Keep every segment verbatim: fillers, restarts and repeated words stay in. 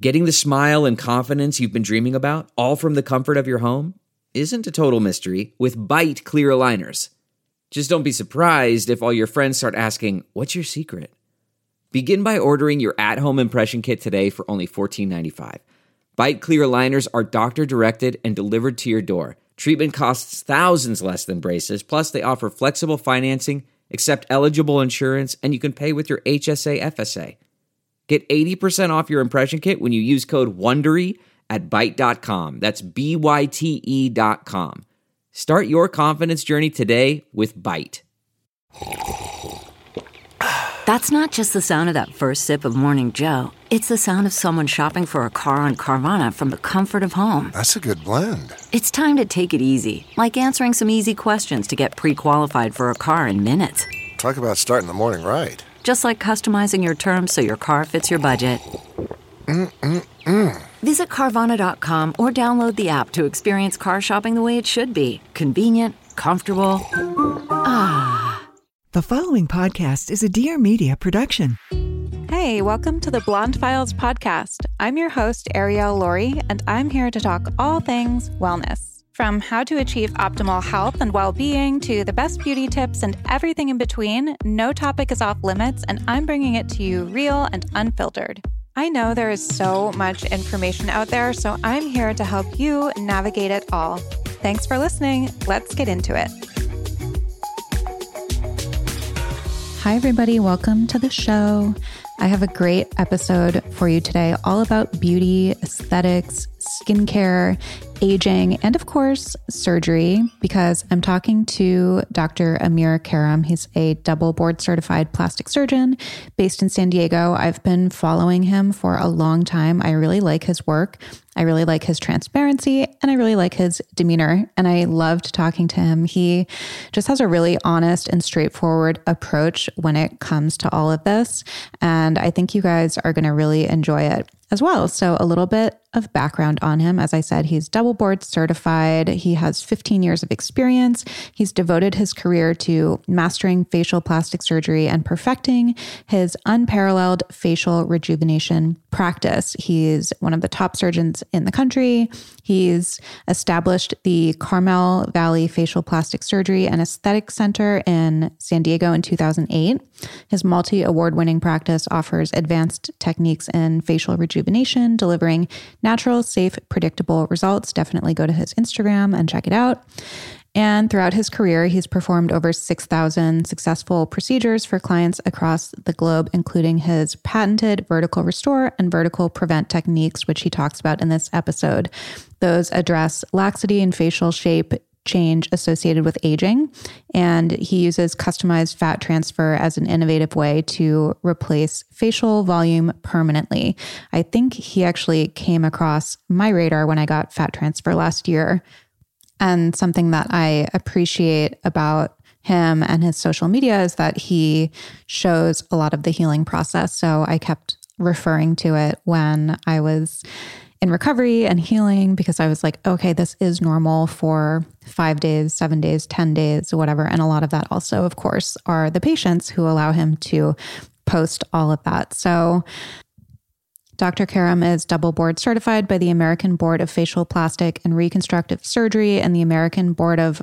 Getting the smile and confidence you've been dreaming about, all from the comfort of your home, isn't a total mystery with Byte clear aligners. Just don't be surprised if all your friends start asking, "What's your secret?" Begin by ordering your at-home impression kit today for only fourteen ninety-five. Byte clear aligners are doctor-directed and delivered to your door. Treatment costs thousands less than braces, plus they offer flexible financing, accept eligible insurance, and you can pay with your H S A F S A. Get eighty percent off your impression kit when you use code WONDERY at byte dot com. That's B Y T E dot com. Start your confidence journey today with Byte. That's not just the sound of that first sip of Morning Joe. It's the sound of someone shopping for a car on Carvana from the comfort of home. That's a good blend. It's time to take it easy, like answering some easy questions to get pre-qualified for a car in minutes. Talk about starting the morning right. Just like customizing your terms so your car fits your budget. Mm-mm-mm. Visit Carvana dot com or download the app to experience car shopping the way it should be. Convenient, comfortable. Ah. The following podcast is a Dear Media production. Hey, welcome to the Blonde Files podcast. I'm your host, Arielle Laurie, and I'm here to talk all things wellness. From how to achieve optimal health and well-being to the best beauty tips and everything in between, no topic is off limits, and I'm bringing it to you real and unfiltered. I know there is so much information out there, so I'm here to help you navigate it all. Thanks for listening. Let's get into it. Hi, everybody. Welcome to the show. I have a great episode for you today, all about beauty, aesthetics, skincare, aging, and of course, surgery, because I'm talking to Doctor Amir Karam. He's a double board certified plastic surgeon based in San Diego. I've been following him for a long time. I really like his work. I really like his transparency, and I really like his demeanor, and I loved talking to him. He just has a really honest and straightforward approach when it comes to all of this, and I think you guys are going to really enjoy it as well. So a little bit of background on him. As I said, he's double board certified. He has fifteen years of experience. He's devoted his career to mastering facial plastic surgery and perfecting his unparalleled facial rejuvenation practice. He's one of the top surgeons in the country. He's established the Carmel Valley Facial Plastic Surgery and Aesthetic Center in San Diego in two thousand eight. His multi-award winning practice offers advanced techniques in facial rejuvenation, delivering natural, safe, predictable results. Definitely go to his Instagram and check it out. And throughout his career, he's performed over six thousand successful procedures for clients across the globe, including his patented vertical restore and vertical prevent techniques, which he talks about in this episode. Those address laxity and facial shape change associated with aging, and he uses customized fat transfer as an innovative way to replace facial volume permanently. I think he actually came across my radar when I got fat transfer last year, and something that I appreciate about him and his social media is that he shows a lot of the healing process. So I kept referring to it when I was in recovery and healing, because I was like, okay, this is normal for five days, seven days, ten days, whatever. And a lot of that also, of course, are the patients who allow him to post all of that. So Doctor Karam is double board certified by the American Board of Facial Plastic and Reconstructive Surgery and the American Board of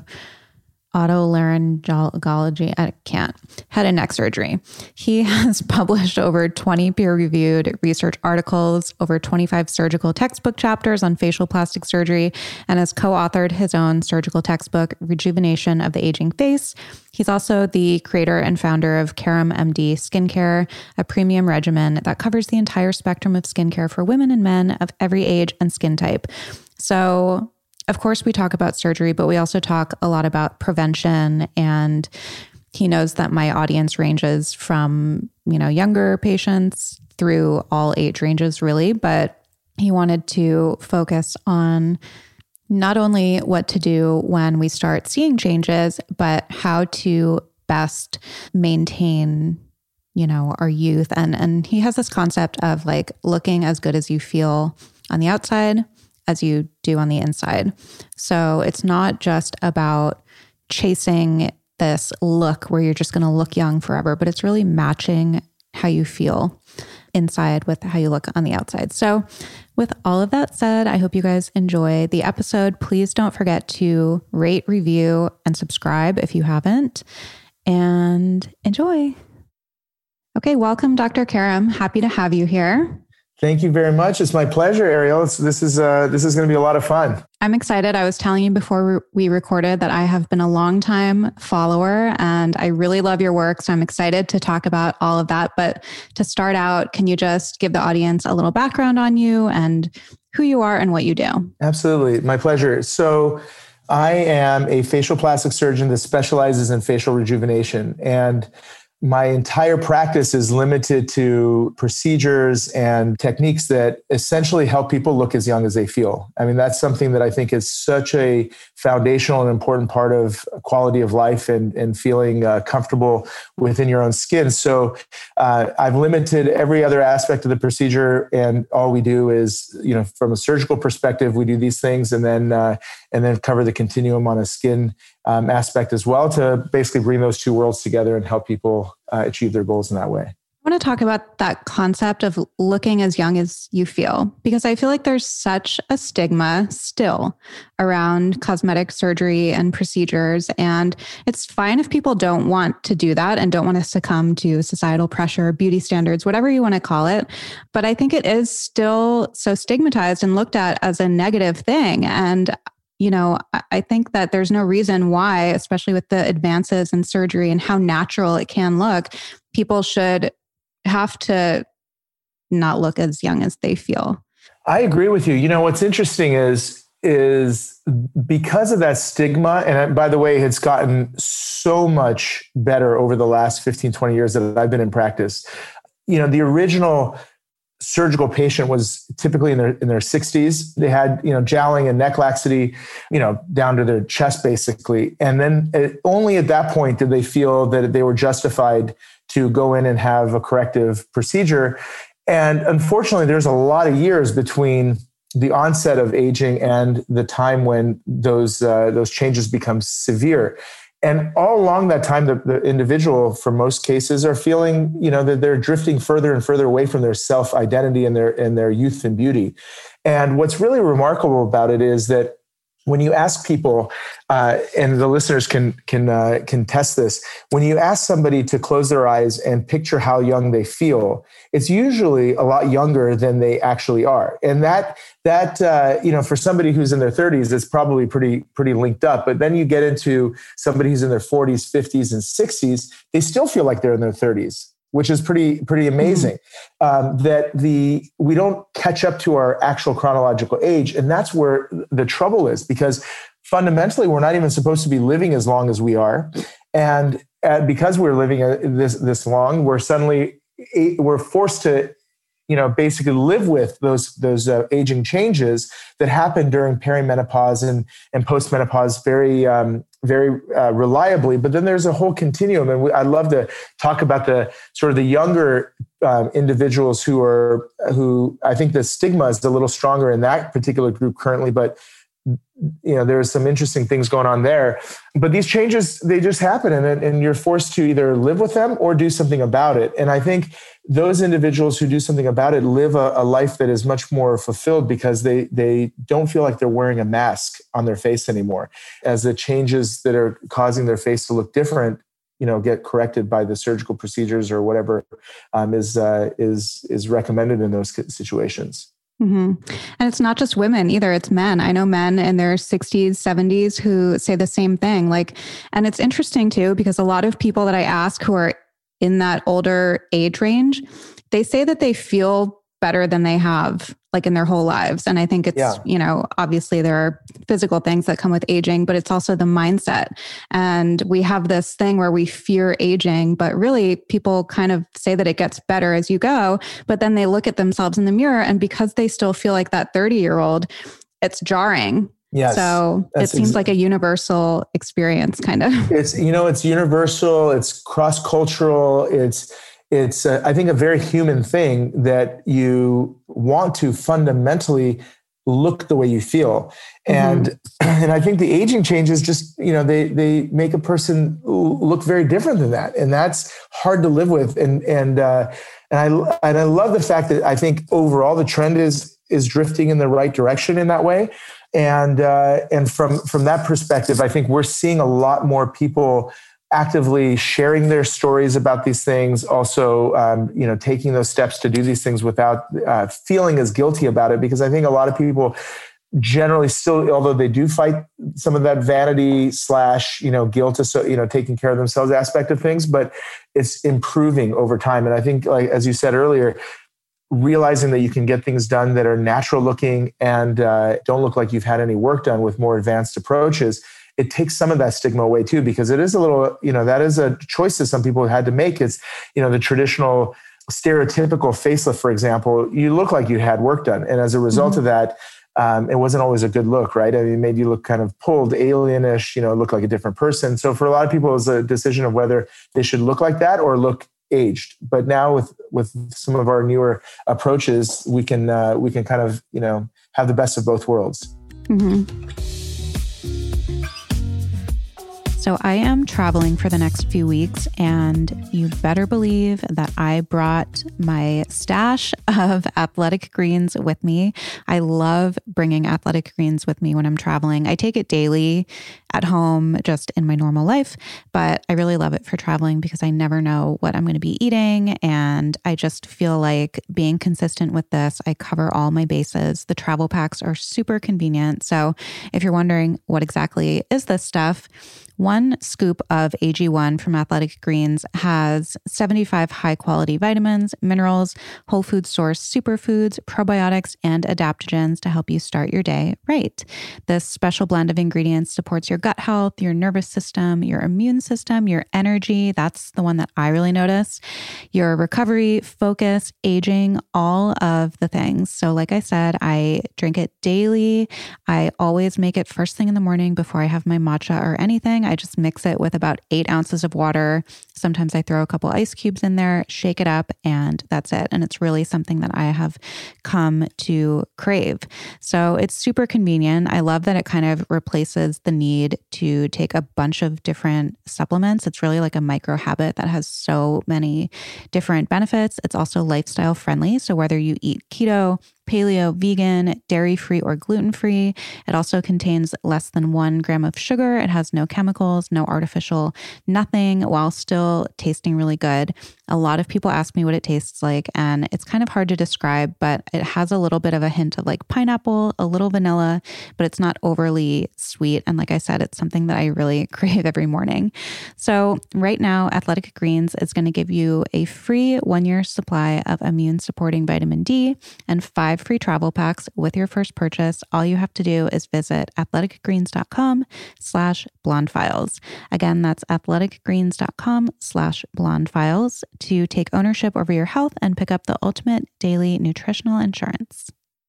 Otolaryngology, I can't, head and neck surgery. He has published over twenty peer-reviewed research articles, over twenty-five surgical textbook chapters on facial plastic surgery, and has co-authored his own surgical textbook, Rejuvenation of the Aging Face. He's also the creator and founder of Karam M D Skincare, a premium regimen that covers the entire spectrum of skincare for women and men of every age and skin type. So, of course, we talk about surgery, but we also talk a lot about prevention, and he knows that my audience ranges from, you know, younger patients through all age ranges, really, but he wanted to focus on not only what to do when we start seeing changes, but how to best maintain, you know, our youth. And, and he has this concept of like looking as good as you feel on the outside as you do on the inside. So it's not just about chasing this look where you're just going to look young forever, but it's really matching how you feel. inside with how you look on the outside. So with all of that said, I hope you guys enjoy the episode. Please don't forget to rate, review, and subscribe if you haven't, and enjoy. Okay, welcome, Doctor Karam. Happy to have you here. Thank you very much. It's my pleasure, Ariel. It's, this is uh, this is going to be a lot of fun. I'm excited. I was telling you before we recorded that I have been a longtime follower and I really love your work. So I'm excited to talk about all of that. But to start out, can you just give the audience a little background on you and who you are and what you do? Absolutely. My pleasure. So I am a facial plastic surgeon that specializes in facial rejuvenation. And my entire practice is limited to procedures and techniques that essentially help people look as young as they feel. I mean, that's something that I think is such a foundational and important part of quality of life and, and feeling uh, comfortable within your own skin. So uh, I've limited every other aspect of the procedure, and all we do is, you know, from a surgical perspective, we do these things, and then uh, and then cover the continuum on a skin Um, aspect as well, to basically bring those two worlds together and help people uh, achieve their goals in that way. I want to talk about that concept of looking as young as you feel, because I feel like there's such a stigma still around cosmetic surgery and procedures. And it's fine if people don't want to do that and don't want to succumb to societal pressure, beauty standards, whatever you want to call it. But I think it is still so stigmatized and looked at as a negative thing. And you know, I think that there's no reason why, especially with the advances in surgery and how natural it can look, people should have to not look as young as they feel. I agree with you. You know, what's interesting is, is because of that stigma, and by the way, it's gotten so much better over the last fifteen, twenty years that I've been in practice. You know, the original surgical patient was typically in their in their sixties. They had, you know, jowling and neck laxity, you know, down to their chest basically. And then it, only at that point did they feel that they were justified to go in and have a corrective procedure. And unfortunately, there's a lot of years between the onset of aging and the time when those uh, those changes become severe. And all along that time, the, the individual, for most cases, are feeling, you know, that they're drifting further and further away from their self-identity and their and their youth and beauty. And what's really remarkable about it is that when you ask people, uh, and the listeners can can uh, can test this, when you ask somebody to close their eyes and picture how young they feel, it's usually a lot younger than they actually are. And that that uh, you know, for somebody who's in their thirties, it's probably pretty pretty linked up. But then you get into somebody who's in their forties, fifties, and sixties, they still feel like they're in their thirties. Which is pretty pretty amazing. Mm-hmm. Um, that the we don't catch up to our actual chronological age, and that's where the trouble is, because fundamentally we're not even supposed to be living as long as we are, and uh, because we're living uh, this this long, we're suddenly we're forced to, you know, basically live with those those uh, aging changes that happen during perimenopause and and postmenopause very um, very uh, reliably. But then there's a whole continuum, and we, I'd love to talk about the sort of the younger um, individuals who are who I think the stigma is a little stronger in that particular group currently, but you know, there's some interesting things going on there. But these changes, they just happen, and, and you're forced to either live with them or do something about it. And I think those individuals who do something about it live a, a life that is much more fulfilled, because they they don't feel like they're wearing a mask on their face anymore, as the changes that are causing their face to look different, you know, get corrected by the surgical procedures or whatever um, is uh, is is recommended in those situations. Mm-hmm. And it's not just women either. It's men. I know men in their sixties, seventies who say the same thing. Like, and it's interesting too, because a lot of people that I ask who are in that older age range, they say that they feel better than they have like in their whole lives. And I think it's, yeah. you know, obviously there are physical things that come with aging, but it's also the mindset. And we have this thing where we fear aging, but really people kind of say that it gets better as you go, but then they look at themselves in the mirror, and because they still feel like that thirty year old, it's jarring. Yes, so it seems ex- like a universal experience kind of. It's, you know, it's universal, it's cross-cultural, it's, It's, uh, I think, a very human thing that you want to fundamentally look the way you feel. And, mm-hmm. and I think the aging changes just, you know, they, they make a person look very different than that. And that's hard to live with. And, and, uh, and I, and I love the fact that I think overall the trend is, is drifting in the right direction in that way. And, uh, and from, from that perspective, I think we're seeing a lot more people actively sharing their stories about these things, also, um, you know, taking those steps to do these things without uh, feeling as guilty about it. Because I think a lot of people generally still, although they do fight some of that vanity slash, you know, guilt, so, you know, taking care of themselves aspect of things, but it's improving over time. And I think, like, as you said earlier, realizing that you can get things done that are natural looking and uh, don't look like you've had any work done with more advanced approaches, it takes some of that stigma away too, because it is a little, you know, that is a choice that some people had to make. It's, you know, the traditional stereotypical facelift, for example, you look like you had work done. And as a result mm-hmm. of that, um, it wasn't always a good look, right? I mean, it made you look kind of pulled, alienish, you know, look like a different person. So for a lot of people, it was a decision of whether they should look like that or look aged. But now with, with some of our newer approaches, we can, uh, we can kind of, you know, have the best of both worlds. Mm-hmm. So I am traveling for the next few weeks, and you better believe that I brought my stash of athletic greens with me. I love bringing athletic greens with me when I'm traveling. I take it daily at home, just in my normal life, but I really love it for traveling because I never know what I'm going to be eating. And I just feel like being consistent with this, I cover all my bases. The travel packs are super convenient. So if you're wondering what exactly is this stuff, one scoop of A G one from Athletic Greens has seventy-five high-quality vitamins, minerals, whole food source superfoods, probiotics, and adaptogens to help you start your day right. This special blend of ingredients supports your gut health, your nervous system, your immune system, your energy. That's the one that I really notice. Your recovery, focus, aging, all of the things. So like I said, I drink it daily. I always make it first thing in the morning before I have my matcha or anything. I just mix it with about eight ounces of water. Sometimes I throw a couple ice cubes in there, shake it up, and that's it. And it's really something that I have come to crave. So it's super convenient. I love that it kind of replaces the need to take a bunch of different supplements. It's really like a micro habit that has so many different benefits. It's also lifestyle friendly. So whether you eat keto, paleo, vegan, dairy-free, or gluten-free. It also contains less than one gram of sugar. It has no chemicals, no artificial nothing, while still tasting really good. A lot of people ask me what it tastes like, and it's kind of hard to describe, but it has a little bit of a hint of like pineapple, a little vanilla, but it's not overly sweet. And like I said, it's something that I really crave every morning. So right now, Athletic Greens is going to give you a free one-year supply of immune-supporting vitamin D and five free travel packs with your first purchase. All you have to do is visit athleticgreens.com slash blondefiles. Again, that's athleticgreens.com slash blondefiles to take ownership over your health and pick up the ultimate daily nutritional insurance.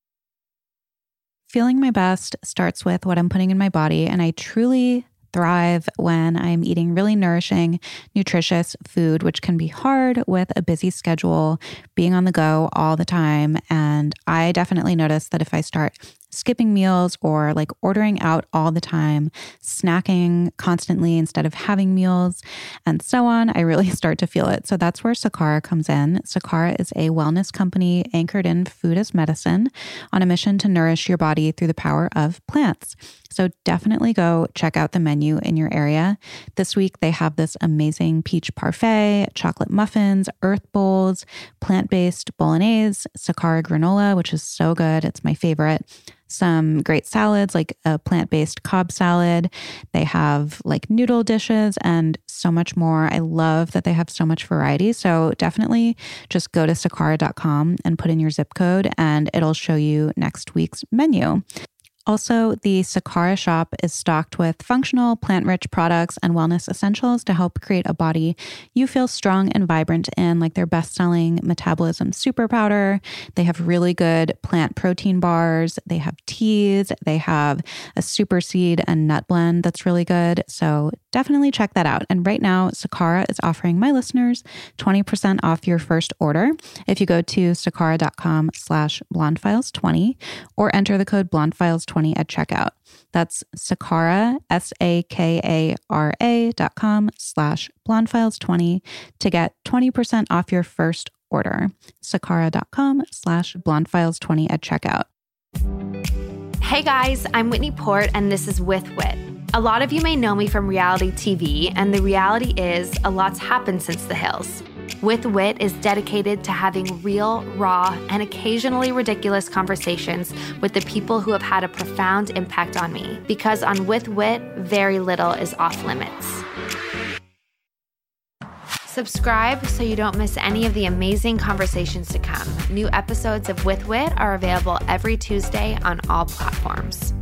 Feeling my best starts with what I'm putting in my body, and I truly thrive when I'm eating really nourishing, nutritious food, which can be hard with a busy schedule, being on the go all the time. And I definitely notice that if I start skipping meals or like ordering out all the time, snacking constantly instead of having meals, and so on, I really start to feel it. So that's where Sakara comes in. Sakara is a wellness company anchored in food as medicine on a mission to nourish your body through the power of plants. So definitely go check out the menu in your area. This week, they have this amazing peach parfait, chocolate muffins, earth bowls, plant-based bolognese, Sakara granola, which is so good. It's my favorite. Some great salads, like a plant-based Cobb salad. They have like noodle dishes and so much more. I love that they have so much variety. So definitely just go to sakara dot com and put in your zip code, and it'll show you next week's menu. Also, the Sakara shop is stocked with functional, plant-rich products and wellness essentials to help create a body you feel strong and vibrant in, like their best-selling Metabolism Super Powder. They have really good plant protein bars. They have teas. They have a super seed and nut blend that's really good. So definitely check that out. And right now, Sakara is offering my listeners twenty percent off your first order if you go to sakara.com slash blondefiles20 or enter the code blondefiles twenty at checkout. That's Sakara, S-A-K-A-R-A dot com slash blondefiles20 to get twenty percent off your first order. Sakara.com slash blondefiles20 at checkout. Hey guys, I'm Whitney Port and this is With Wit. A lot of you may know me from reality T V, and the reality is a lot's happened since The Hills. With Wit is dedicated to having real, raw, and occasionally ridiculous conversations with the people who have had a profound impact on me. Because on With Wit, very little is off limits. Subscribe so you don't miss any of the amazing conversations to come. New episodes of With Wit are available every Tuesday on all platforms.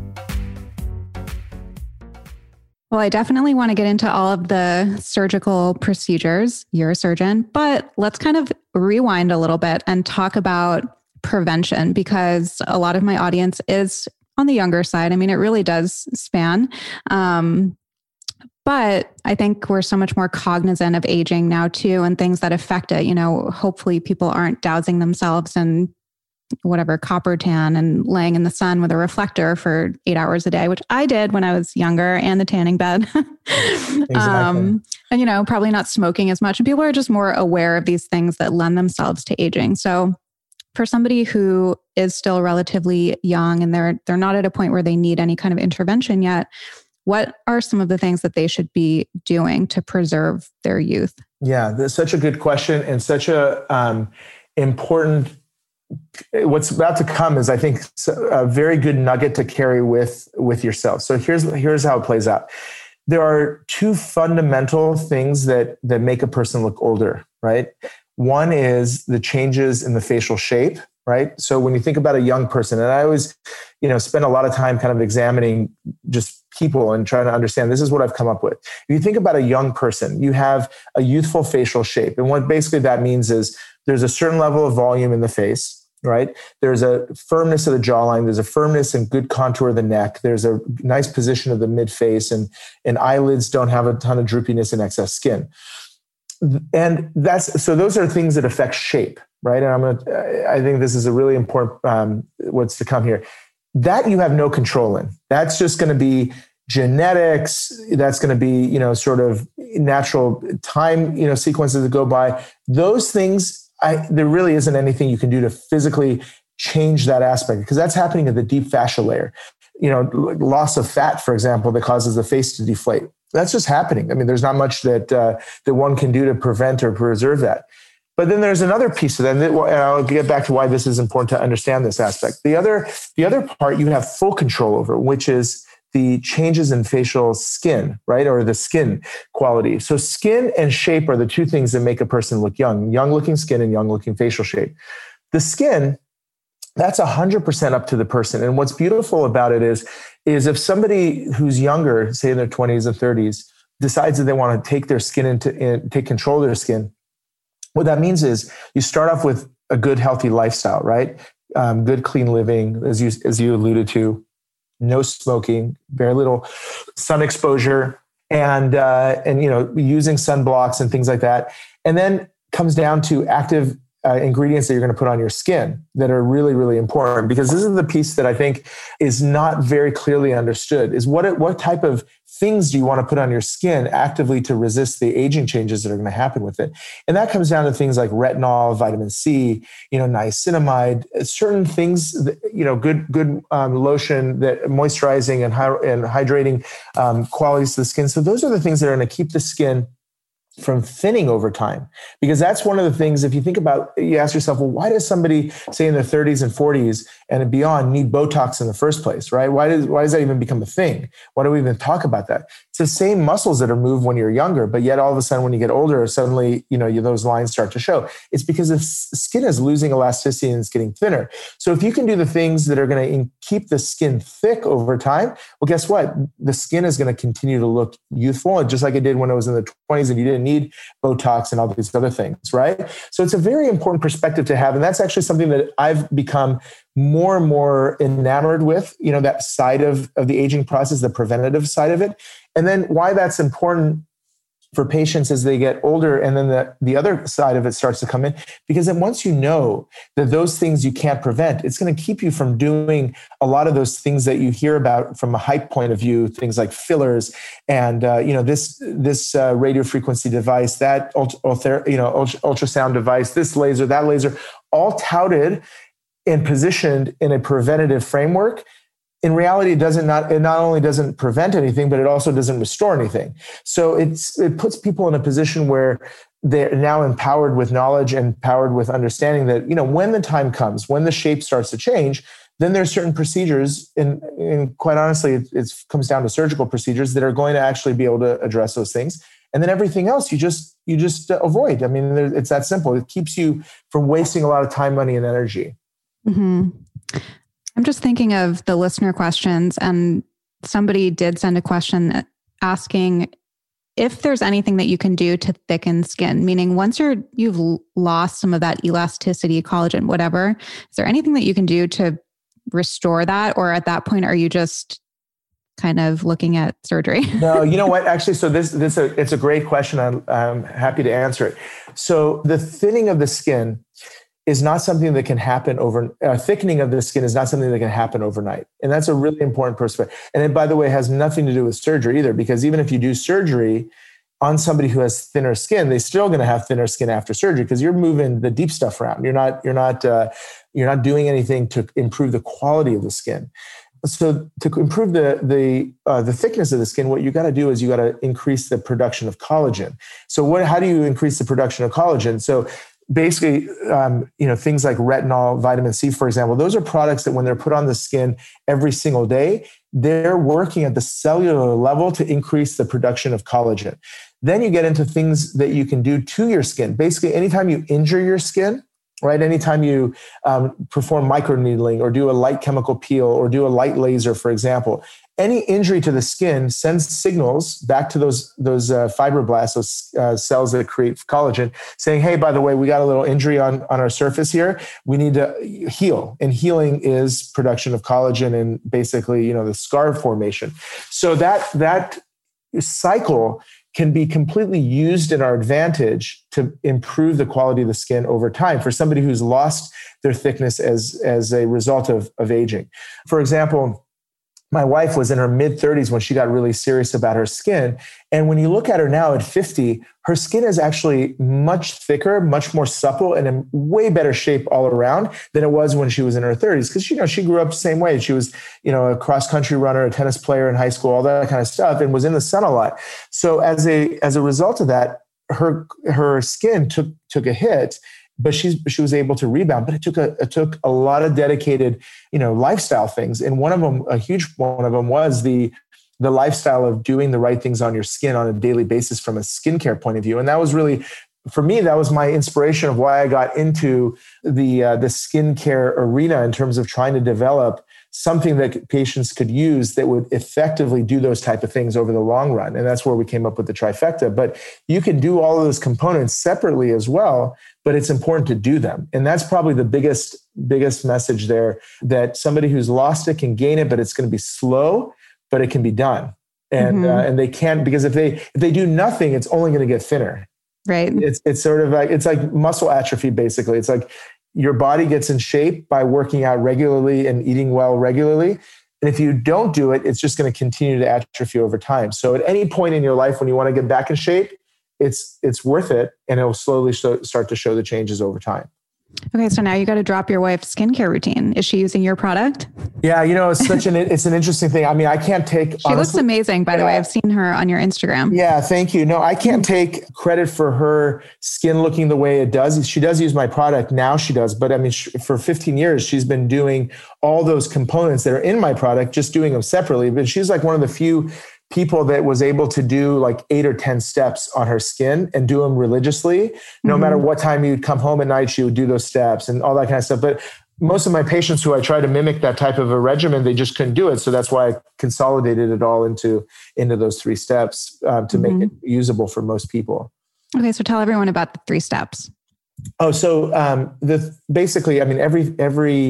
Well, I definitely want to get into all of the surgical procedures. You're a surgeon, but let's kind of rewind a little bit and talk about prevention, because a lot of my audience is on the younger side. I mean, it really does span. Um, but I think we're so much more cognizant of aging now too, and things that affect it. You know, hopefully people aren't dousing themselves in whatever copper tan and laying in the sun with a reflector for eight hours a day, which I did when I was younger, and the tanning bed. Exactly. Um, and, you know, probably not smoking as much. And people are just more aware of these things that lend themselves to aging. So for somebody who is still relatively young and they're they're not at a point where they need any kind of intervention yet, what are some of the things that they should be doing to preserve their youth? Yeah, that's such a good question, and such a um, important. What's about to come is, I think, a very good nugget to carry with, with yourself. So here's, here's how it plays out. There are two fundamental things that, that make a person look older, right? One is the changes in the facial shape, right? So when you think about a young person, and I always, you know, spend a lot of time kind of examining just people and trying to understand, this is what I've come up with. If you think about a young person, you have a youthful facial shape. And what basically that means is there's a certain level of volume in the face, right? There's a firmness of the jawline. There's a firmness and good contour of the neck. There's a nice position of the mid face, and, and eyelids don't have a ton of droopiness and excess skin. And that's, so those are things that affect shape, right? And I'm going to, I think this is a really important, um, what's to come here. That you have no control in. That's just going to be genetics. That's going to be, you know, sort of natural time, you know, sequences that go by. Those things, I, there really isn't anything you can do to physically change that aspect, because that's happening at the deep fascia layer. You know, loss of fat, for example, that causes the face to deflate. That's just happening. I mean, there's not much that uh, that one can do to prevent or preserve that. But then there's another piece of that, and I'll get back to why this is important to understand this aspect. The other, the other part you have full control over, which is the changes in facial skin, right? Or the skin quality. So skin and shape are the two things that make a person look young, young looking skin and young looking facial shape. The skin, that's a hundred percent up to the person. And what's beautiful about it is, is if somebody who's younger, say in their twenties and thirties, decides that they want to take their skin into, in, take control of their skin, what that means is you start off with a good, healthy lifestyle, right? Um, good, clean living, as you, as you alluded to. No smoking, very little sun exposure, and uh, and you know, using sunblocks and things like that. And then comes down to active uh, ingredients that you're going to put on your skin that are really, really important, because this is the piece that I think is not very clearly understood, is what, what type of things do you want to put on your skin actively to resist the aging changes that are going to happen with it. And that comes down to things like retinol, vitamin C, you know, niacinamide, certain things, that, you know, good, good um, lotion, that moisturizing and, hy- and hydrating um, qualities to the skin. So those are the things that are going to keep the skin from thinning over time. Because that's one of the things, if you think about, you ask yourself, well, why does somebody, say in their thirties and forties and beyond, need Botox in the first place, right? Why does, why does that even become a thing? Why do we even talk about that? It's the same muscles that are moved when you're younger, but yet all of a sudden when you get older, suddenly, you know, you, those lines start to show. It's because the skin is losing elasticity and it's getting thinner. So if you can do the things that are going to keep the skin thick over time, well, guess what? The skin is going to continue to look youthful, just like it did when it was in the twenties and you didn't need Botox and all these other things, right? So it's a very important perspective to have. And that's actually something that I've become more and more enamored with, you know, that side of, of the aging process, the preventative side of it. And then why that's important for patients as they get older, and then the, the other side of it starts to come in, because then once you know that those things you can't prevent, it's going to keep you from doing a lot of those things that you hear about from a hype point of view, things like fillers and, uh, you know, this, this uh, radio frequency device, that ultra, you know, ultrasound device, this laser, that laser, all touted and positioned in a preventative framework. In reality, it doesn't not it not only doesn't prevent anything, but it also doesn't restore anything. So it's it puts people in a position where they're now empowered with knowledge and empowered with understanding that, you know, when the time comes, when the shape starts to change, then there's certain procedures, and, and quite honestly, it it's, comes down to surgical procedures that are going to actually be able to address those things. And then everything else you just you just avoid. I mean, it's that simple. It keeps you from wasting a lot of time, money, and energy. Mm-hmm. I'm just thinking of the listener questions, and somebody did send a question asking if there's anything that you can do to thicken skin, meaning once you're, you've lost some of that elasticity, collagen, whatever, is there anything that you can do to restore that? Or at that point, are you just kind of looking at surgery? No, you know what? Actually, so this, this, a, it's a great question. I'm, I'm happy to answer it. So the thinning of the skin is not something that can happen over, uh, thickening of the skin is not something that can happen overnight. And that's a really important perspective. And it, by the way, has nothing to do with surgery either, because even if you do surgery on somebody who has thinner skin, they're still going to have thinner skin after surgery, because you're moving the deep stuff around. You're not, you're not, uh, you're not doing anything to improve the quality of the skin. So to improve the the uh, the thickness of the skin, what you got to do is you got to increase the production of collagen. So what? How do you increase the production of collagen? So basically, um, you know, things like retinol, vitamin C, for example, those are products that when they're put on the skin every single day, they're working at the cellular level to increase the production of collagen. Then you get into things that you can do to your skin. Basically, anytime you injure your skin, right? Anytime you um, perform microneedling or do a light chemical peel or do a light laser, for example, any injury to the skin sends signals back to those those uh, fibroblasts, those uh, cells that create collagen, saying, hey, by the way, we got a little injury on, on our surface here. We need to heal. And healing is production of collagen and basically, you know, the scar formation. So that that cycle can be completely used in our advantage to improve the quality of the skin over time for somebody who's lost their thickness as, as a result of, of aging. For example, my wife was in her mid thirties when she got really serious about her skin. And when you look at her now at fifty, her skin is actually much thicker, much more supple, and in way better shape all around than it was when she was in her thirties. Because, you know, she grew up the same way. She was, you know, a cross-country runner, a tennis player in high school, all that kind of stuff, and was in the sun a lot. So as a as a result of that, her her skin took took a hit. But she's she was able to rebound. But it took a it took a lot of dedicated, you know, lifestyle things. And one of them, a huge one of them, was the the lifestyle of doing the right things on your skin on a daily basis from a skincare point of view. And that was really, for me, that was my inspiration of why I got into the uh, the skincare arena in terms of trying to develop something that patients could use that would effectively do those type of things over the long run. And that's where we came up with the trifecta. But you can do all of those components separately as well, but it's important to do them. And that's probably the biggest, biggest message there, that somebody who's lost it can gain it, but it's going to be slow, but it can be done. And, mm-hmm. uh, and they can't, because if they, if they do nothing, it's only going to get thinner. Right. It's, it's sort of like, it's like muscle atrophy, basically. It's like, your body gets in shape by working out regularly and eating well regularly. And if you don't do it, it's just going to continue to atrophy over time. So at any point in your life when you want to get back in shape, it's it's worth it, and it will slowly show, start to show the changes over time. Okay, so now you got to drop your wife's skincare routine. Is she using your product? Yeah, you know, it's such an it's an interesting thing. I mean, I can't take. She honestly, looks amazing, by yeah. the way. I've seen her on your Instagram. Yeah, thank you. No, I can't take credit for her skin looking the way it does. She does use my product now. She does, but I mean, for fifteen years, she's been doing all those components that are in my product, just doing them separately. But she's like one of the few people that was able to do like eight or ten steps on her skin and do them religiously. No mm-hmm. matter what time you'd come home at night, she would do those steps and all that kind of stuff. But most of my patients who I try to mimic that type of a regimen, they just couldn't do it. So that's why I consolidated it all into, into those three steps um, to mm-hmm. make it usable for most people. Okay. So tell everyone about the three steps. Oh, so um, the basically, I mean, every, every,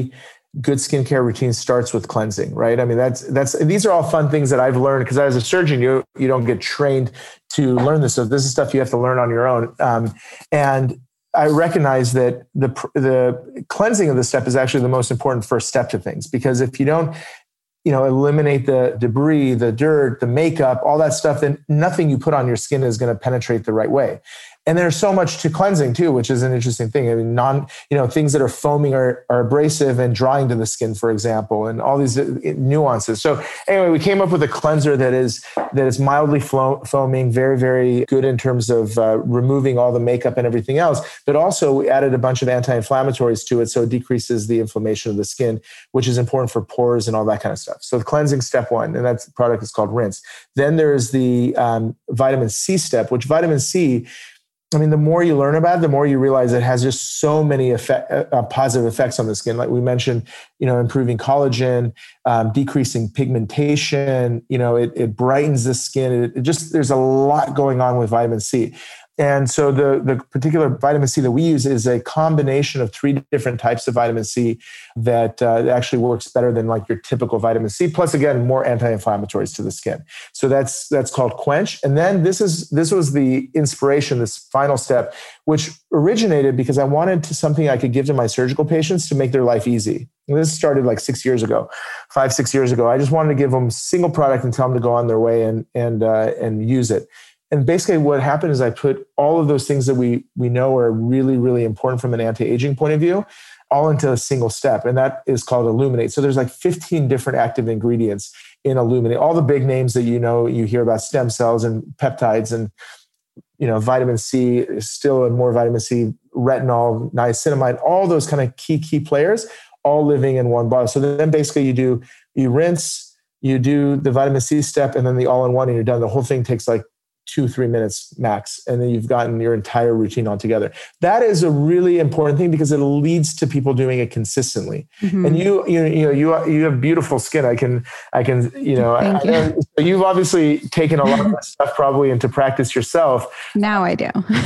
good skincare routine starts with cleansing, right? I mean, that's, that's, these are all fun things that I've learned because as a surgeon, you, you don't get trained to learn this. So this is stuff you have to learn on your own. Um, and I recognize that the, the cleansing of the step is actually the most important first step to things, because if you don't, you know, eliminate the debris, the dirt, the makeup, all that stuff, then nothing you put on your skin is going to penetrate the right way. And there's so much to cleansing too, which is an interesting thing. I mean, non, you know, things that are foaming are, are abrasive and drying to the skin, for example, and all these nuances. So anyway, we came up with a cleanser that is, that is mildly flo- foaming, very, very good in terms of uh, removing all the makeup and everything else. But also we added a bunch of anti-inflammatories to it. So it decreases the inflammation of the skin, which is important for pores and all that kind of stuff. So the cleansing step one, and that product is called Rinse. Then there's the um, vitamin C step, which vitamin C, I mean, the more you learn about it, the more you realize it has just so many effect, uh, positive effects on the skin. Like we mentioned, you know, improving collagen, um, decreasing pigmentation, you know, it, it brightens the skin. It, it just, there's a lot going on with vitamin C. And so the, the particular vitamin C that we use is a combination of three different types of vitamin C that uh, actually works better than like your typical vitamin C. Plus, again, more anti-inflammatories to the skin. So that's that's called Quench. And then this is this was the inspiration, this final step, which originated because I wanted to something I could give to my surgical patients to make their life easy. And this started like six years ago, five six years ago. I just wanted to give them a single product and tell them to go on their way and and uh, and use it. And basically what happened is I put all of those things that we we know are really, really important from an anti-aging point of view, all into a single step. And that is called Illuminate. So there's like fifteen different active ingredients in Illuminate. All the big names that you know, you hear about stem cells and peptides and, you know, vitamin C, still and more vitamin C, retinol, niacinamide, all those kind of key, key players, all living in one bottle. So then basically you do, you rinse, you do the vitamin C step, and then the all-in-one, and you're done. The whole thing takes like two, three minutes max. And then you've gotten your entire routine all together. That is a really important thing because it leads to people doing it consistently. Mm-hmm. And you, you, you know, you, you have beautiful skin. I can, I can, you know, I, you. I know, you've obviously taken a lot of that stuff probably into practice yourself. Now I do.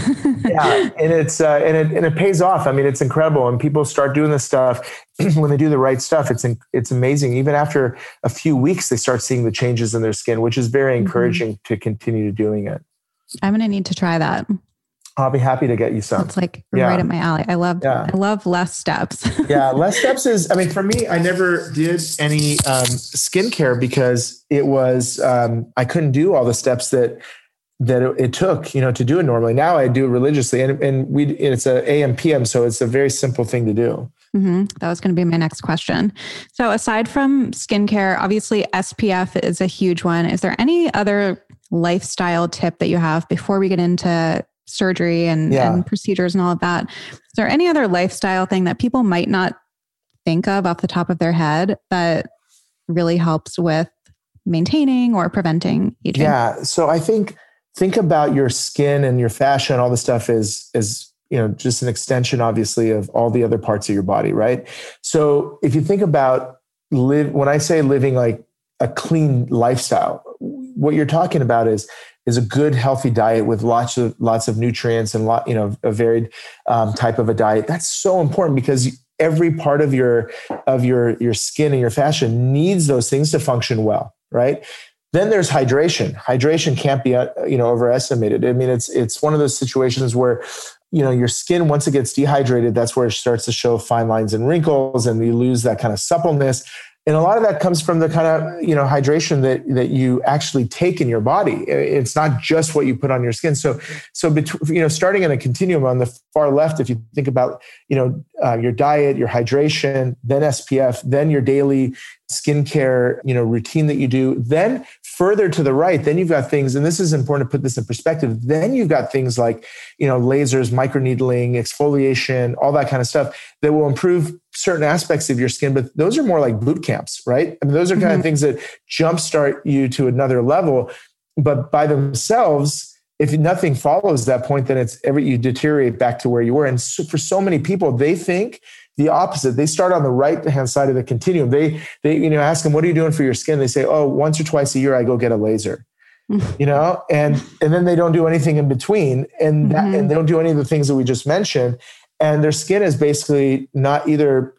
Yeah. And it's, uh, and it, and it pays off. I mean, it's incredible. And people start doing this stuff when they do the right stuff. It's, it's amazing. Even after a few weeks, they start seeing the changes in their skin, which is very encouraging mm-hmm. to continue doing it. I'm going to need to try that. I'll be happy to get you some. It's like yeah. right up my alley. I love, yeah. I love less steps. Yeah. Less steps is, I mean, for me, I never did any um, skincare because it was, um, I couldn't do all the steps that, that it, it took, you know, to do it normally. Now I do it religiously, and, and we, it's a A M P M. So it's a very simple thing to do. Mm-hmm. That was going to be my next question. So aside from skincare, obviously S P F is a huge one. Is there any other lifestyle tip that you have before we get into surgery and, yeah. and procedures and all of that? Is there any other lifestyle thing that people might not think of off the top of their head that really helps with maintaining or preventing aging? Yeah. So I think, think about your skin and your fascia and all this stuff is, is, you know, just an extension, obviously, of all the other parts of your body, right? So if you think about live, when I say living like a clean lifestyle, what you're talking about is, is a good, healthy diet with lots of, lots of nutrients and lot, you know, a varied um, type of a diet. That's so important because every part of your, of your, your skin and your fascia needs those things to function well, right? Then there's hydration. Hydration can't be, you know, overestimated. I mean, it's, it's one of those situations where, you know, your skin, once it gets dehydrated, that's where it starts to show fine lines and wrinkles, and you lose that kind of suppleness. And a lot of that comes from the kind of, you know, hydration that, that you actually take in your body. It's not just what you put on your skin. So, so, between, you know, starting in a continuum on the far left, if you think about, you know, uh, your diet, your hydration, then S P F, then your daily skincare, you know, routine that you do, then further to the right, then you've got things, and this is important to put this in perspective. Then you've got things like, you know, lasers, microneedling, exfoliation, all that kind of stuff that will improve certain aspects of your skin. But those are more like boot camps, right? I mean, those are kind mm-hmm. of things that jumpstart you to another level. But by themselves, if nothing follows that point, then it's every, you deteriorate back to where you were. And so for so many people, they think the opposite. They start on the right-hand side of the continuum. They, they, you know, ask them, what are you doing for your skin? They say, oh, once or twice a year, I go get a laser, you know, and, and then they don't do anything in between. And that, mm-hmm. and they don't do any of the things that we just mentioned. And their skin is basically not either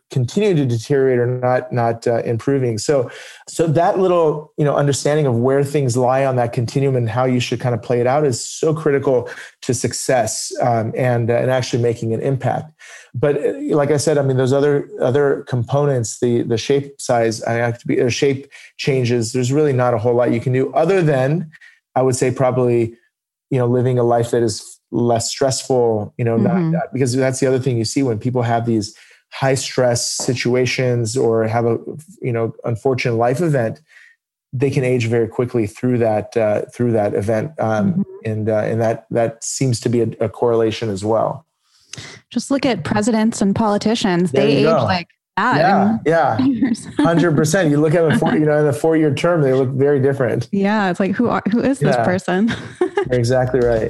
continuing to deteriorate or not not uh, improving. So, so that little you know understanding of where things lie on that continuum and how you should kind of play it out is so critical to success um, and uh, and actually making an impact. But like I said, I mean, those other other components, the the shape size, I have to be or shape changes. There's really not a whole lot you can do other than, I would say, probably you know living a life that is less stressful. You know, mm-hmm. not, because that's the other thing you see when people have these high stress situations or have a you know unfortunate life event, they can age very quickly through that uh, through that event, um, mm-hmm. and uh, and that that seems to be a, a correlation as well. Just look at presidents and politicians; there they age go. like that. Yeah, yeah, hundred percent. You look at them, four, you know, in a four-year term, they look very different. Yeah, it's like who are who is this yeah. person? You're exactly right.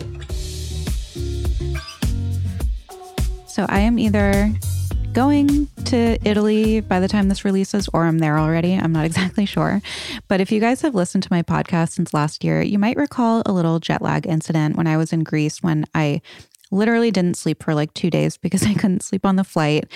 So I am either going to Italy by the time this releases, or I'm there already. I'm not exactly sure. But if you guys have listened to my podcast since last year, you might recall a little jet lag incident when I was in Greece, when I literally didn't sleep for like two days because I couldn't sleep on the flight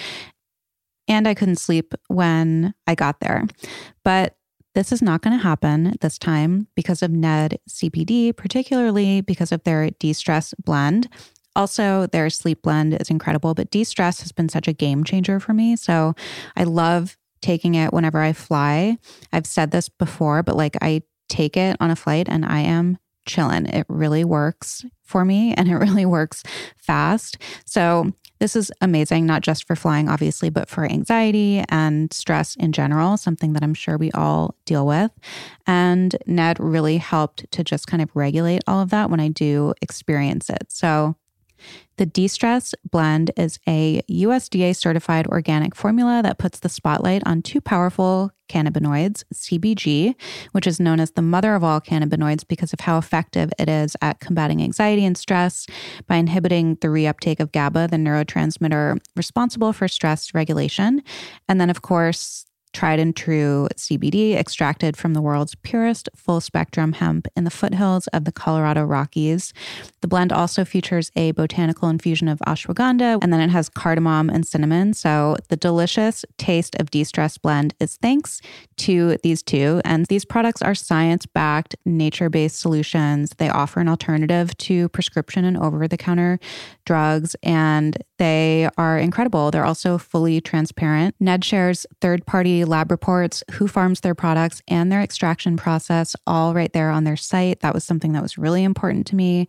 and I couldn't sleep when I got there. But this is not going to happen this time because of Ned C P D, particularly because of their de-stress blend. Also, their sleep blend is incredible, but de-stress has been such a game changer for me. So I love taking it whenever I fly. I've said this before, but like I take it on a flight and I am chilling. It really works for me and it really works fast. So this is amazing, not just for flying, obviously, but for anxiety and stress in general, something that I'm sure we all deal with. And Ned really helped to just kind of regulate all of that when I do experience it. So the De-Stress blend is a U S D A certified organic formula that puts the spotlight on two powerful cannabinoids, C B G, which is known as the mother of all cannabinoids because of how effective it is at combating anxiety and stress by inhibiting the reuptake of GABA, the neurotransmitter responsible for stress regulation. And then, of course, tried and true C B D extracted from the world's purest full-spectrum hemp in the foothills of the Colorado Rockies. The blend also features a botanical infusion of ashwagandha, and then it has cardamom and cinnamon. So the delicious taste of De-Stress blend is thanks to these two. And these products are science-backed, nature-based solutions. They offer an alternative to prescription and over-the-counter drugs, and they are incredible. They're also fully transparent. Ned shares third-party lab reports, who farms their products, and their extraction process, all right there on their site. That was something that was really important to me.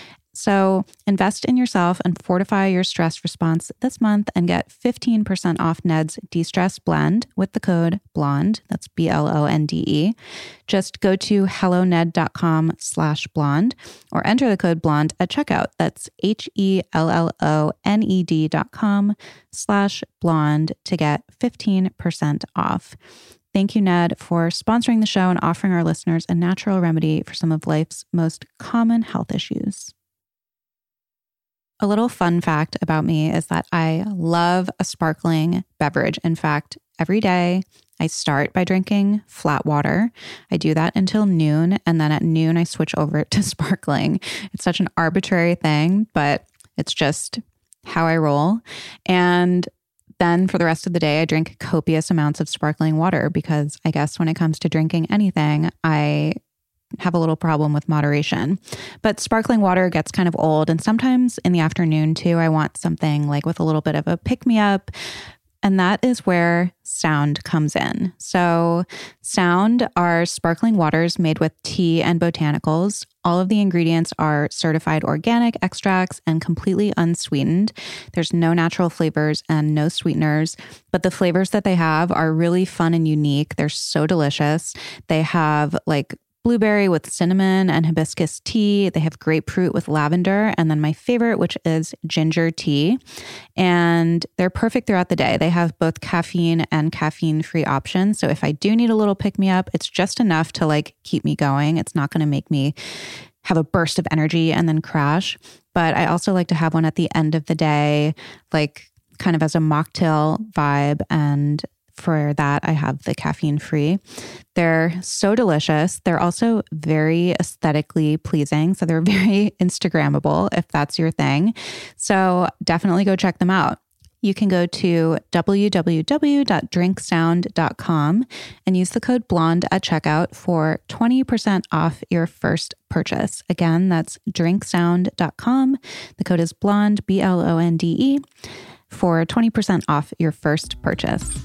So invest in yourself and fortify your stress response this month and get fifteen percent off Ned's De-Stress blend with the code BLONDE. That's B L O N D E. Just go to helloned.com slash blonde or enter the code BLONDE at checkout. That's H-E-L-L-O-N-E-D dot com slash blonde to get fifteen percent off. Thank you, Ned, for sponsoring the show and offering our listeners a natural remedy for some of life's most common health issues. A little fun fact about me is that I love a sparkling beverage. In fact, every day I start by drinking flat water. I do that until noon, and then at noon I switch over to sparkling. It's such an arbitrary thing, but it's just how I roll. And then for the rest of the day, I drink copious amounts of sparkling water because I guess when it comes to drinking anything, I have a little problem with moderation. But sparkling water gets kind of old. And sometimes in the afternoon too, I want something like with a little bit of a pick-me-up. And that is where Sound comes in. So Sound are sparkling waters made with tea and botanicals. All of the ingredients are certified organic extracts and completely unsweetened. There's no natural flavors and no sweeteners, but the flavors that they have are really fun and unique. They're so delicious. They have like blueberry with cinnamon and hibiscus tea. They have grapefruit with lavender. And then my favorite, which is ginger tea. And they're perfect throughout the day. They have both caffeine and caffeine-free options. So if I do need a little pick-me-up, it's just enough to like keep me going. It's not going to make me have a burst of energy and then crash. But I also like to have one at the end of the day, like kind of as a mocktail vibe. And for that, I have the caffeine free. They're so delicious. They're also very aesthetically pleasing. So they're very Instagrammable if that's your thing. So definitely go check them out. you can go to w w w dot drink sound dot com and use the code BLONDE at checkout for twenty percent off your first purchase. Again, that's drink sound dot com. The code is BLONDE, B L O N D E, for twenty percent off your first purchase.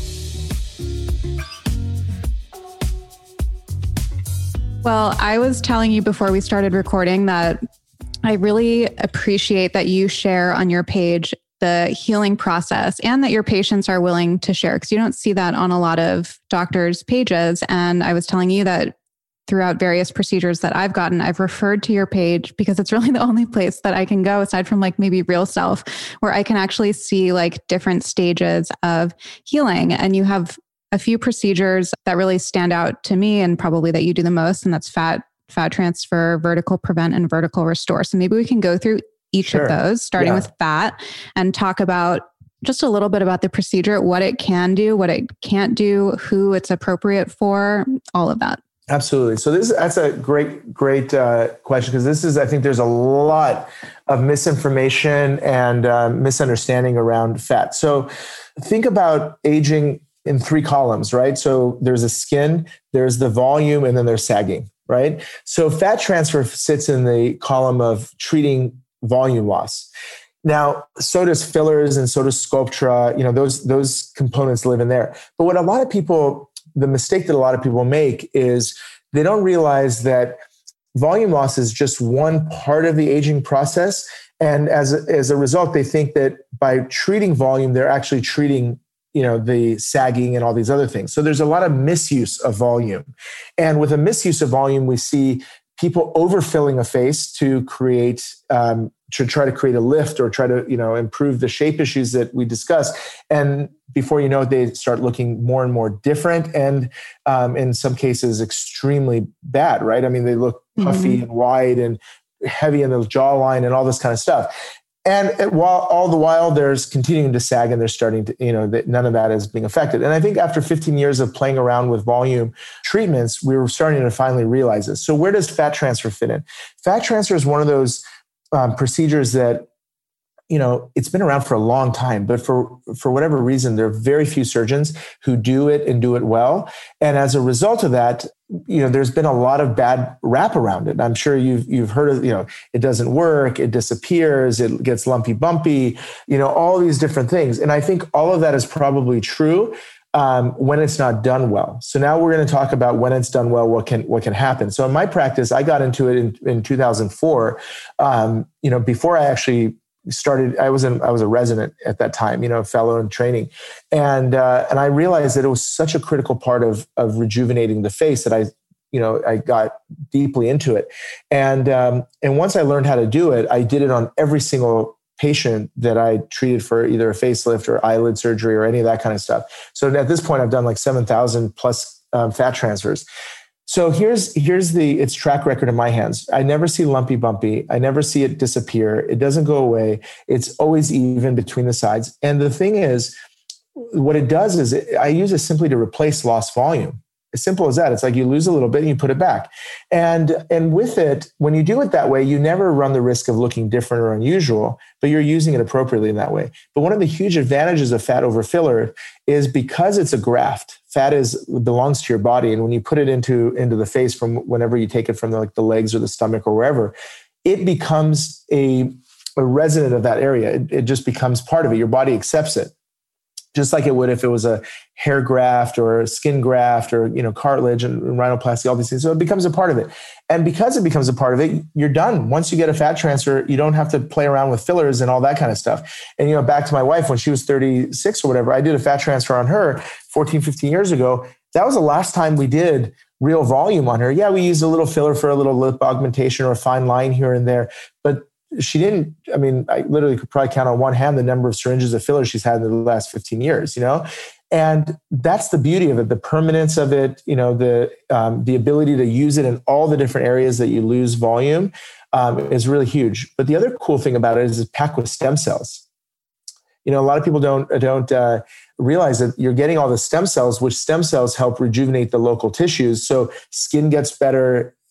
Well, I was telling you before we started recording that I really appreciate that you share on your page the healing process and that your patients are willing to share, because you don't see that on a lot of doctors' pages. And I was telling you that throughout various procedures that I've gotten, I've referred to your page because it's really the only place that I can go, aside from like maybe Real Self, where I can actually see like different stages of healing. And you have a few procedures that really stand out to me and probably that you do the most, and that's fat, fat transfer, vertical prevent, and vertical restore. So maybe we can go through each sure. of those, starting yeah. with fat, and talk about just a little bit about the procedure, what it can do, what it can't do, who it's appropriate for, all of that. Absolutely. So this that's a great, great uh, question, because this is, I think there's a lot of misinformation and uh, misunderstanding around fat. So think about aging in three columns, right? So there's a skin, there's the volume, and then there's sagging, right? So fat transfer sits in the column of treating volume loss. Now, so does fillers and so does Sculptra, you know, those, those components live in there. But what a lot of people, the mistake that a lot of people make is they don't realize that volume loss is just one part of the aging process. And as a, as a result, they think that by treating volume, they're actually treating, you know, the sagging and all these other things. So there's a lot of misuse of volume. And with a misuse of volume, we see people overfilling a face to create, um, to try to create a lift or try to, you know, improve the shape issues that we discussed. And before you know it, they start looking more and more different. And um, in some cases, extremely bad, right? I mean, they look puffy mm-hmm. and wide and heavy in the jawline and all this kind of stuff. And while all the while there's continuing to sag and they're starting to, you know, that none of that is being affected. And I think after fifteen years of playing around with volume treatments, we were starting to finally realize this. So where does fat transfer fit in? Fat transfer is one of those um, procedures that, you know, it's been around for a long time, but for, for whatever reason, there are very few surgeons who do it and do it well. And as a result of that, you know, there's been a lot of bad rap around it. I'm sure you've, you've heard of, you know, it doesn't work, it disappears, it gets lumpy bumpy, you know, all these different things. And I think all of that is probably true um, when it's not done well. So now we're going to talk about when it's done well, what can, what can happen. So in my practice, I got into it in, in two thousand four, um, you know, before I actually started, I was in, I was a resident at that time, you know, fellow in training. And, uh, and I realized that it was such a critical part of, of rejuvenating the face that I, you know, I got deeply into it. And, um, and once I learned how to do it, I did it on every single patient that I treated for either a facelift or eyelid surgery or any of that kind of stuff. So at this point, I've done like seven thousand plus um, fat transfers. So here's here's the its track record in my hands. I never see lumpy bumpy. I never see it disappear. It doesn't go away. It's always even between the sides. And the thing is, what it does is it, I use it simply to replace lost volume. As simple as that. It's like you lose a little bit and you put it back. And, and with it, when you do it that way, you never run the risk of looking different or unusual, but you're using it appropriately in that way. But one of the huge advantages of fat over filler is because it's a graft. Fat is belongs to your body. And when you put it into, into the face from whenever you take it from the, like the legs or the stomach or wherever, it becomes a, a resident of that area. It, it just becomes part of it. Your body accepts it. Just like it would if it was a hair graft or a skin graft or, you know, cartilage and rhinoplasty, all these things. So it becomes a part of it. And because it becomes a part of it, you're done. Once you get a fat transfer, you don't have to play around with fillers and all that kind of stuff. And, you know, back to my wife, when she was thirty-six or whatever, I did a fat transfer on her fourteen, fifteen years ago. That was the last time we did real volume on her. Yeah, we used a little filler for a little lip augmentation or a fine line here and there. But she didn't, I mean, I literally could probably count on one hand the number of syringes of filler she's had in the last fifteen years, you know? And that's the beauty of it, the permanence of it, you know, the um, the ability to use it in all the different areas that you lose volume um, is really huge. But the other cool thing about it is it's packed with stem cells. You know, a lot of people don't, don't uh, realize that you're getting all the stem cells, which stem cells help rejuvenate the local tissues. So skin gets better,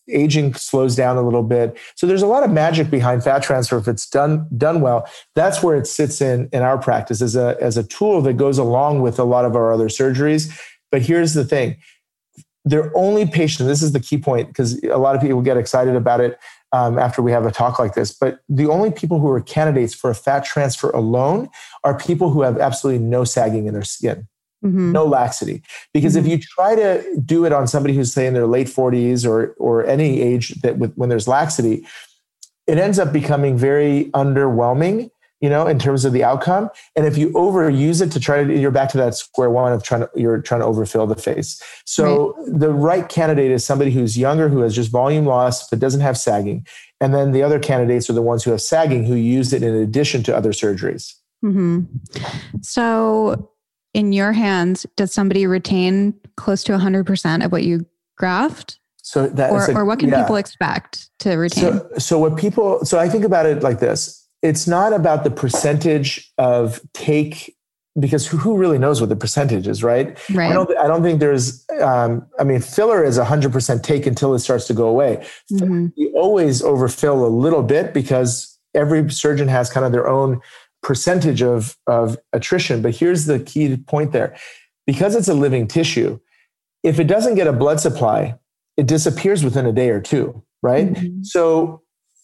aging slows down a little bit. So there's a lot of magic behind fat transfer if it's done done well. That's where it sits in in our practice as a as a tool that goes along with a lot of our other surgeries. But here's the thing. They're only patients, this is the key point, because a lot of people get excited about it um, after we have a talk like this, but the only people who are candidates for a fat transfer alone are people who have absolutely no sagging in their skin, mm-hmm. no laxity. Because mm-hmm. if you try to do it on somebody who's, say, in their late forties or or any age that with, when there's laxity, it ends up becoming very underwhelming, you know, in terms of the outcome. And if you overuse it to try to, you're back to that square one of trying to, you're trying to overfill the face. So right. the right candidate is somebody who's younger, who has just volume loss, but doesn't have sagging. And then the other candidates are the ones who have sagging, who use it in addition to other surgeries. Mm-hmm. So in your hands, does somebody retain close to one hundred percent of what you graft? So that or, a, or what can yeah. people expect to retain? So, so what people, so I think about it like this. It's not about the percentage of take, because who, who really knows what the percentage is, right? Right. I don't, I don't think there's, um, I mean, filler is one hundred percent take until it starts to go away. Mm-hmm. You always overfill a little bit because every surgeon has kind of their own percentage of, of attrition. But here's the key point there. Because it's a living tissue, if it doesn't get a blood supply, it disappears within a day or two, right? Mm-hmm. So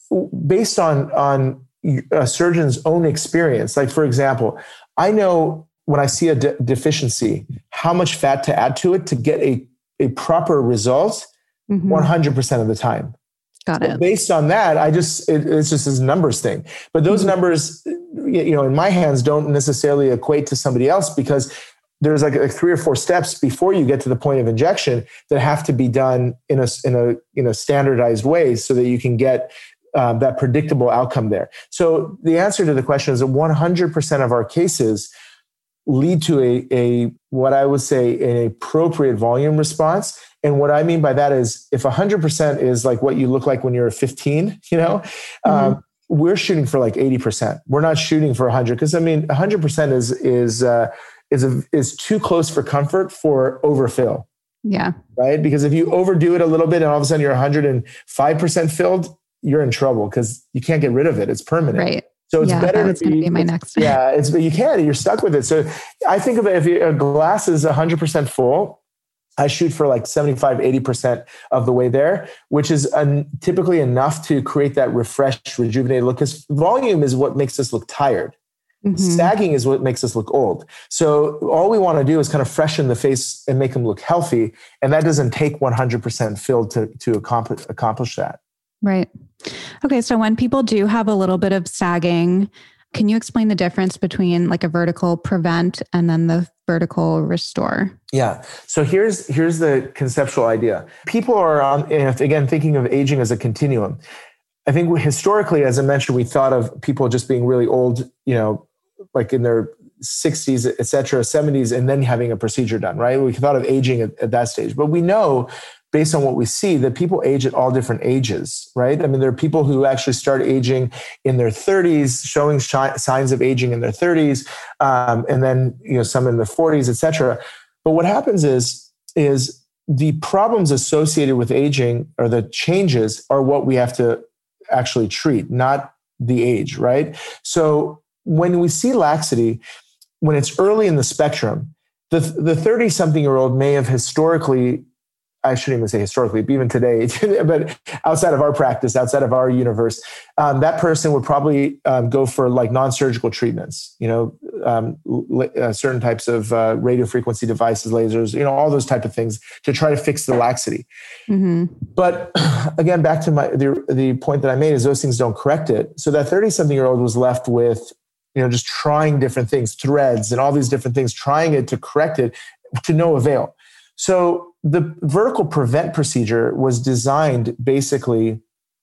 based on, on, a surgeon's own experience. Like, for example, I know when I see a de- deficiency, how much fat to add to it to get a, a proper result mm-hmm. one hundred percent of the time. Got it. But based on that, I just, it, it's just this numbers thing. But those mm-hmm. numbers, you know, in my hands don't necessarily equate to somebody else, because there's like, like three or four steps before you get to the point of injection that have to be done in a, in a, in a standardized way so that you can get Um, that predictable outcome there. So the answer to the question is that one hundred percent of our cases lead to a, a what I would say an appropriate volume response. And what I mean by that is if one hundred percent is like what you look like when you're fifteen, you know, mm-hmm. um, we're shooting for like eighty percent. We're not shooting for one hundred, because I mean, one hundred percent is is uh, is a, is too close for comfort for overfill. Yeah. Right. Because if you overdo it a little bit and all of a sudden you're one hundred five percent filled, you're in trouble because you can't get rid of it. It's permanent. Right. So it's yeah, better to be, be my next. Yeah, it's, but you can't, you're stuck with it. So I think of it, if a glass is one hundred percent full, I shoot for like seventy-five, eighty percent of the way there, which is un, typically enough to create that refreshed, rejuvenated look, because volume is what makes us look tired. Mm-hmm. Sagging is what makes us look old. So all we want to do is kind of freshen the face and make them look healthy. And that doesn't take one hundred percent filled to, to accomplish, accomplish that. Right. Okay. So when people do have a little bit of sagging, can you explain the difference between like a vertical prevent and then the vertical restore? Yeah. So here's, here's the conceptual idea. People are on, again, thinking of aging as a continuum. I think we, historically, as I mentioned, we thought of people just being really old, you know, like in their sixties, et cetera, seventies, and then having a procedure done, right? We thought of aging at, at that stage, but we know based on what we see, that people age at all different ages, right? I mean, there are people who actually start aging in their thirties, showing shi- signs of aging in their thirties, um, and then, you know, some in the forties, et cetera. But what happens is, is the problems associated with aging, or the changes, are what we have to actually treat, not the age, right? So when we see laxity, when it's early in the spectrum, the the thirty-something-year-old may have historically, I shouldn't even say historically, but even today, but outside of our practice, outside of our universe, um, that person would probably um, go for like non-surgical treatments, you know, um, uh, certain types of uh, radio frequency devices, lasers, you know, all those type of things to try to fix the laxity. Mm-hmm. But again, back to my the, the point that I made is those things don't correct it. So that thirty-something-year-old was left with, you know, just trying different things, threads and all these different things, trying it to correct it to no avail. So the vertical prevent procedure was designed basically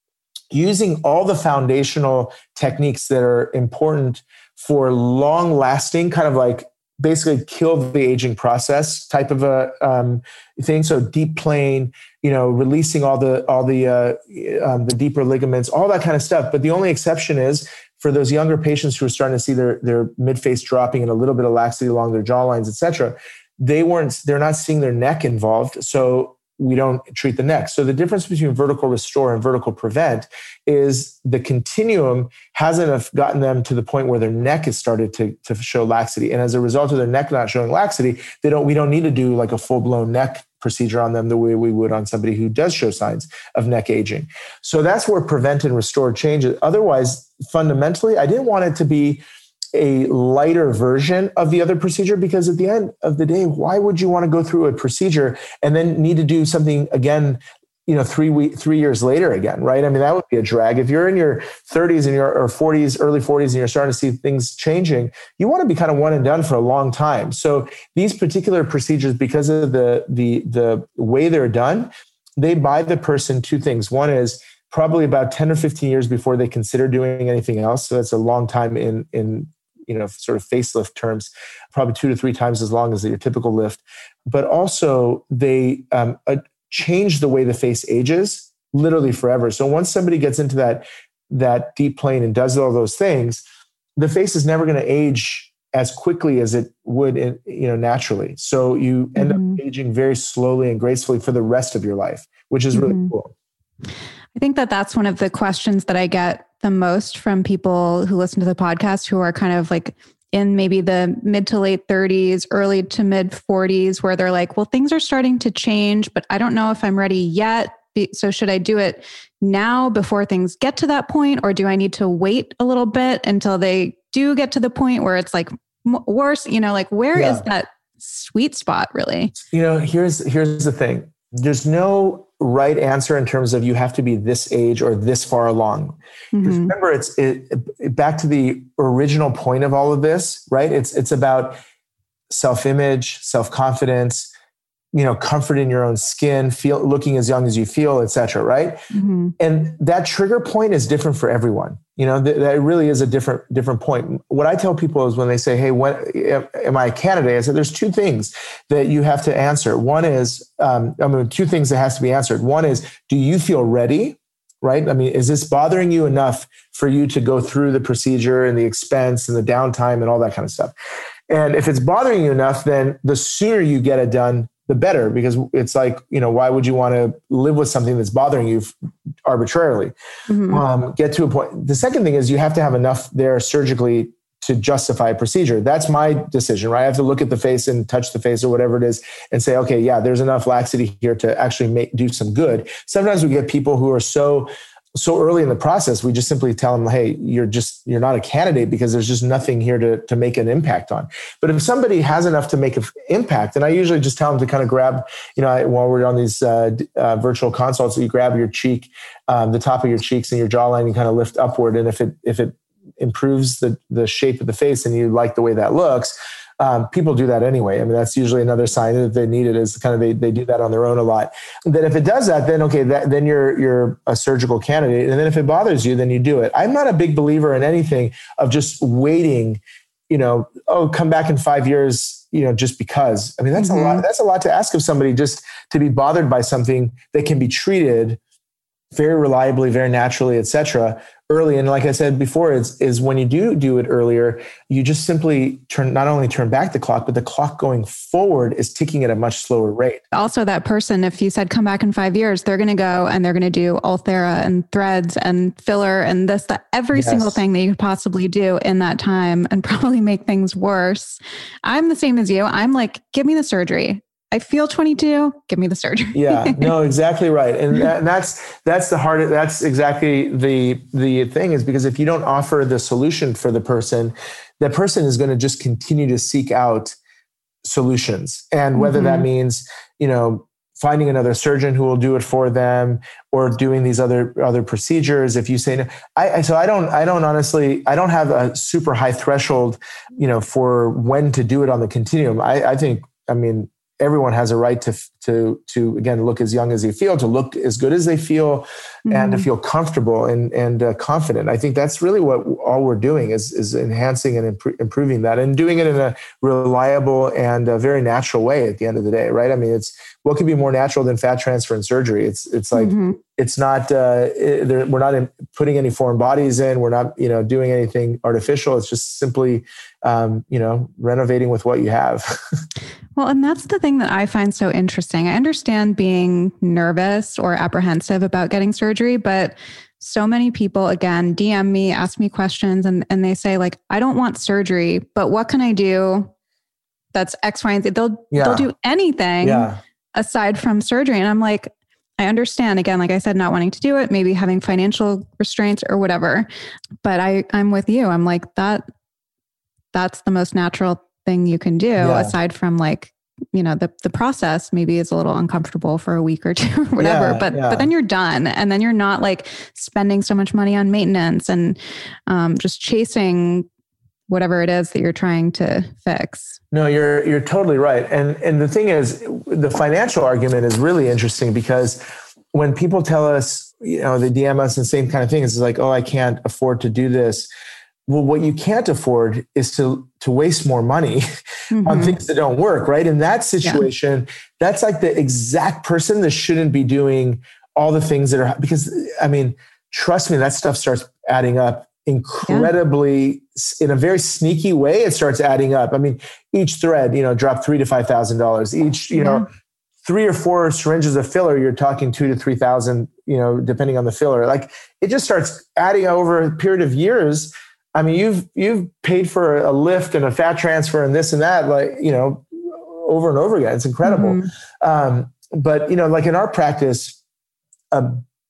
using all the foundational techniques that are important for long lasting, kind of like basically kill the aging process type of a um, thing. So deep plane, you know, releasing all the, all the, uh, um, the deeper ligaments, all that kind of stuff. But the only exception is for those younger patients who are starting to see their, their mid-face dropping and a little bit of laxity along their jawlines, et cetera, they weren't, they're not seeing their neck involved. So we don't treat the neck. So the difference between vertical restore and vertical prevent is the continuum hasn't gotten them to the point where their neck has started to, to show laxity. And as a result of their neck not showing laxity, they don't, we don't need to do like a full-blown neck procedure on them the way we would on somebody who does show signs of neck aging. So that's where prevent and restore changes. Otherwise, fundamentally, I didn't want it to be a lighter version of the other procedure, because at the end of the day, why would you want to go through a procedure and then need to do something again, you know, three week, three years later again, right? I mean, that would be a drag. If you're in your thirties and your or forties, early forties, and you're starting to see things changing, you want to be kind of one and done for a long time. So these particular procedures, because of the the the way they're done, they buy the person two things. One is probably about ten or fifteen years before they consider doing anything else. So that's a long time in in you know, sort of facelift terms, probably two to three times as long as your typical lift. But also they um, uh, change the way the face ages literally forever. So once somebody gets into that, that deep plane and does all those things, the face is never going to age as quickly as it would, in, you know, naturally. So you end mm-hmm. up aging very slowly and gracefully for the rest of your life, which is really mm-hmm. cool. I think that that's one of the questions that I get the most from people who listen to the podcast, who are kind of like in maybe the mid to late thirties, early to mid forties, where they're like, well, things are starting to change, but I don't know if I'm ready yet. So should I do it now before things get to that point? Or do I need to wait a little bit until they do get to the point where it's like worse? You know, like where yeah. is that sweet spot really? You know, here's, here's the thing. There's no right answer in terms of you have to be this age or this far along. Mm-hmm. Remember, it's it, it, back to the original point of all of this, right? It's it's about self-image, self-confidence, you know, comfort in your own skin, feel looking as young as you feel, et cetera, right? Mm-hmm. And that trigger point is different for everyone. You know, th- that really is a different different point. What I tell people is when they say, hey, when am I a candidate? I said, there's two things that you have to answer. One is, um, I mean, two things that has to be answered. One is, do you feel ready? Right? I mean, is this bothering you enough for you to go through the procedure and the expense and the downtime and all that kind of stuff? And if it's bothering you enough, then the sooner you get it done, the better, because it's like, you know, why would you want to live with something that's bothering you arbitrarily? Mm-hmm. Um, get to a point. The second thing is you have to have enough there surgically to justify a procedure. That's my decision, right? I have to look at the face and touch the face or whatever it is and say, okay, yeah, there's enough laxity here to actually make, do some good. Sometimes we get people who are so so early in the process, we just simply tell them, hey, you're just, you're not a candidate because there's just nothing here to, to make an impact on. But if somebody has enough to make an impact, and I usually just tell them to kind of grab, you know, while we're on these uh, uh, virtual consults, you grab your cheek, um, the top of your cheeks and your jawline and kind of lift upward. And if it, if it improves the, the shape of the face and you like the way that looks, Um, people do that anyway. I mean, that's usually another sign that they need it, is kind of, they, they do that on their own a lot. And then if it does that, then, okay, that, then you're, you're a surgical candidate. And then if it bothers you, then you do it. I'm not a big believer in anything of just waiting, you know, oh, come back in five years, you know, just because. I mean, that's mm-hmm. a lot, that's a lot to ask of somebody, just to be bothered by something that can be treated very reliably, very naturally, et cetera, early. And like I said before, is is when you do do it earlier, you just simply turn, not only turn back the clock, but the clock going forward is ticking at a much slower rate. Also, that person, if you said come back in five years, they're going to go and they're going to do Ulthera and threads and filler and this, that, every yes. single thing that you could possibly do in that time, and probably make things worse. I'm the same as you. I'm like, give me the surgery. I feel twenty-two, give me the surgery. Yeah, no, exactly right. And, that, and that's, that's the hard, that's exactly the, the thing, is because if you don't offer the solution for the person, that person is going to just continue to seek out solutions. And whether mm-hmm. that means, you know, finding another surgeon who will do it for them, or doing these other, other procedures. If you say no, I, so I don't, I don't honestly, I don't have a super high threshold, you know, for when to do it on the continuum. I, I think, I mean, everyone has a right to, to, to again, look as young as they feel, to look as good as they feel, mm-hmm. and to feel comfortable and, and uh, confident. I think that's really what all we're doing is, is enhancing and imp- improving that, and doing it in a reliable and a very natural way at the end of the day, right? I mean, it's, what could be more natural than fat transfer and surgery? It's, it's like, mm-hmm. It's not, uh, it, we're not in, putting any foreign bodies in. We're not, you know, doing anything artificial. It's just simply, um, you know, renovating with what you have. Well, and that's the thing that I find so interesting. I understand being nervous or apprehensive about getting surgery, but so many people, again, D M me, ask me questions, and, and they say like, I don't want surgery, but what can I do that's X, Y, and Z? They'll, yeah. they'll do anything yeah. aside from surgery. And I'm like, I understand, again, like I said, not wanting to do it, maybe having financial restraints or whatever, but I, I'm with you. I'm like, that, that's the most natural thing you can do, yeah. aside from like, you know, the, the process maybe is a little uncomfortable for a week or two or whatever, yeah, but, yeah. but then you're done. And then you're not like spending so much money on maintenance and um, just chasing whatever it is that you're trying to fix. No, you're, you're totally right. And, and the thing is, the financial argument is really interesting because when people tell us, you know, they D M us and same kind of thing, it's like, oh, I can't afford to do this. Well, what you can't afford is to, to waste more money mm-hmm. on things that don't work, right? In that situation, yeah. that's like the exact person that shouldn't be doing all the things that are, because I mean, trust me, that stuff starts adding up incredibly yeah. in a very sneaky way. It starts adding up. I mean, each thread, you know, drop three to five thousand dollars. Each, you yeah. know, three or four syringes of filler, you're talking two to three thousand, you know, depending on the filler. Like it just starts adding over a period of years. I mean, you've you've paid for a lift and a fat transfer and this and that, like, you know, over and over again. It's incredible. Mm-hmm. Um, but, you know, like in our practice, a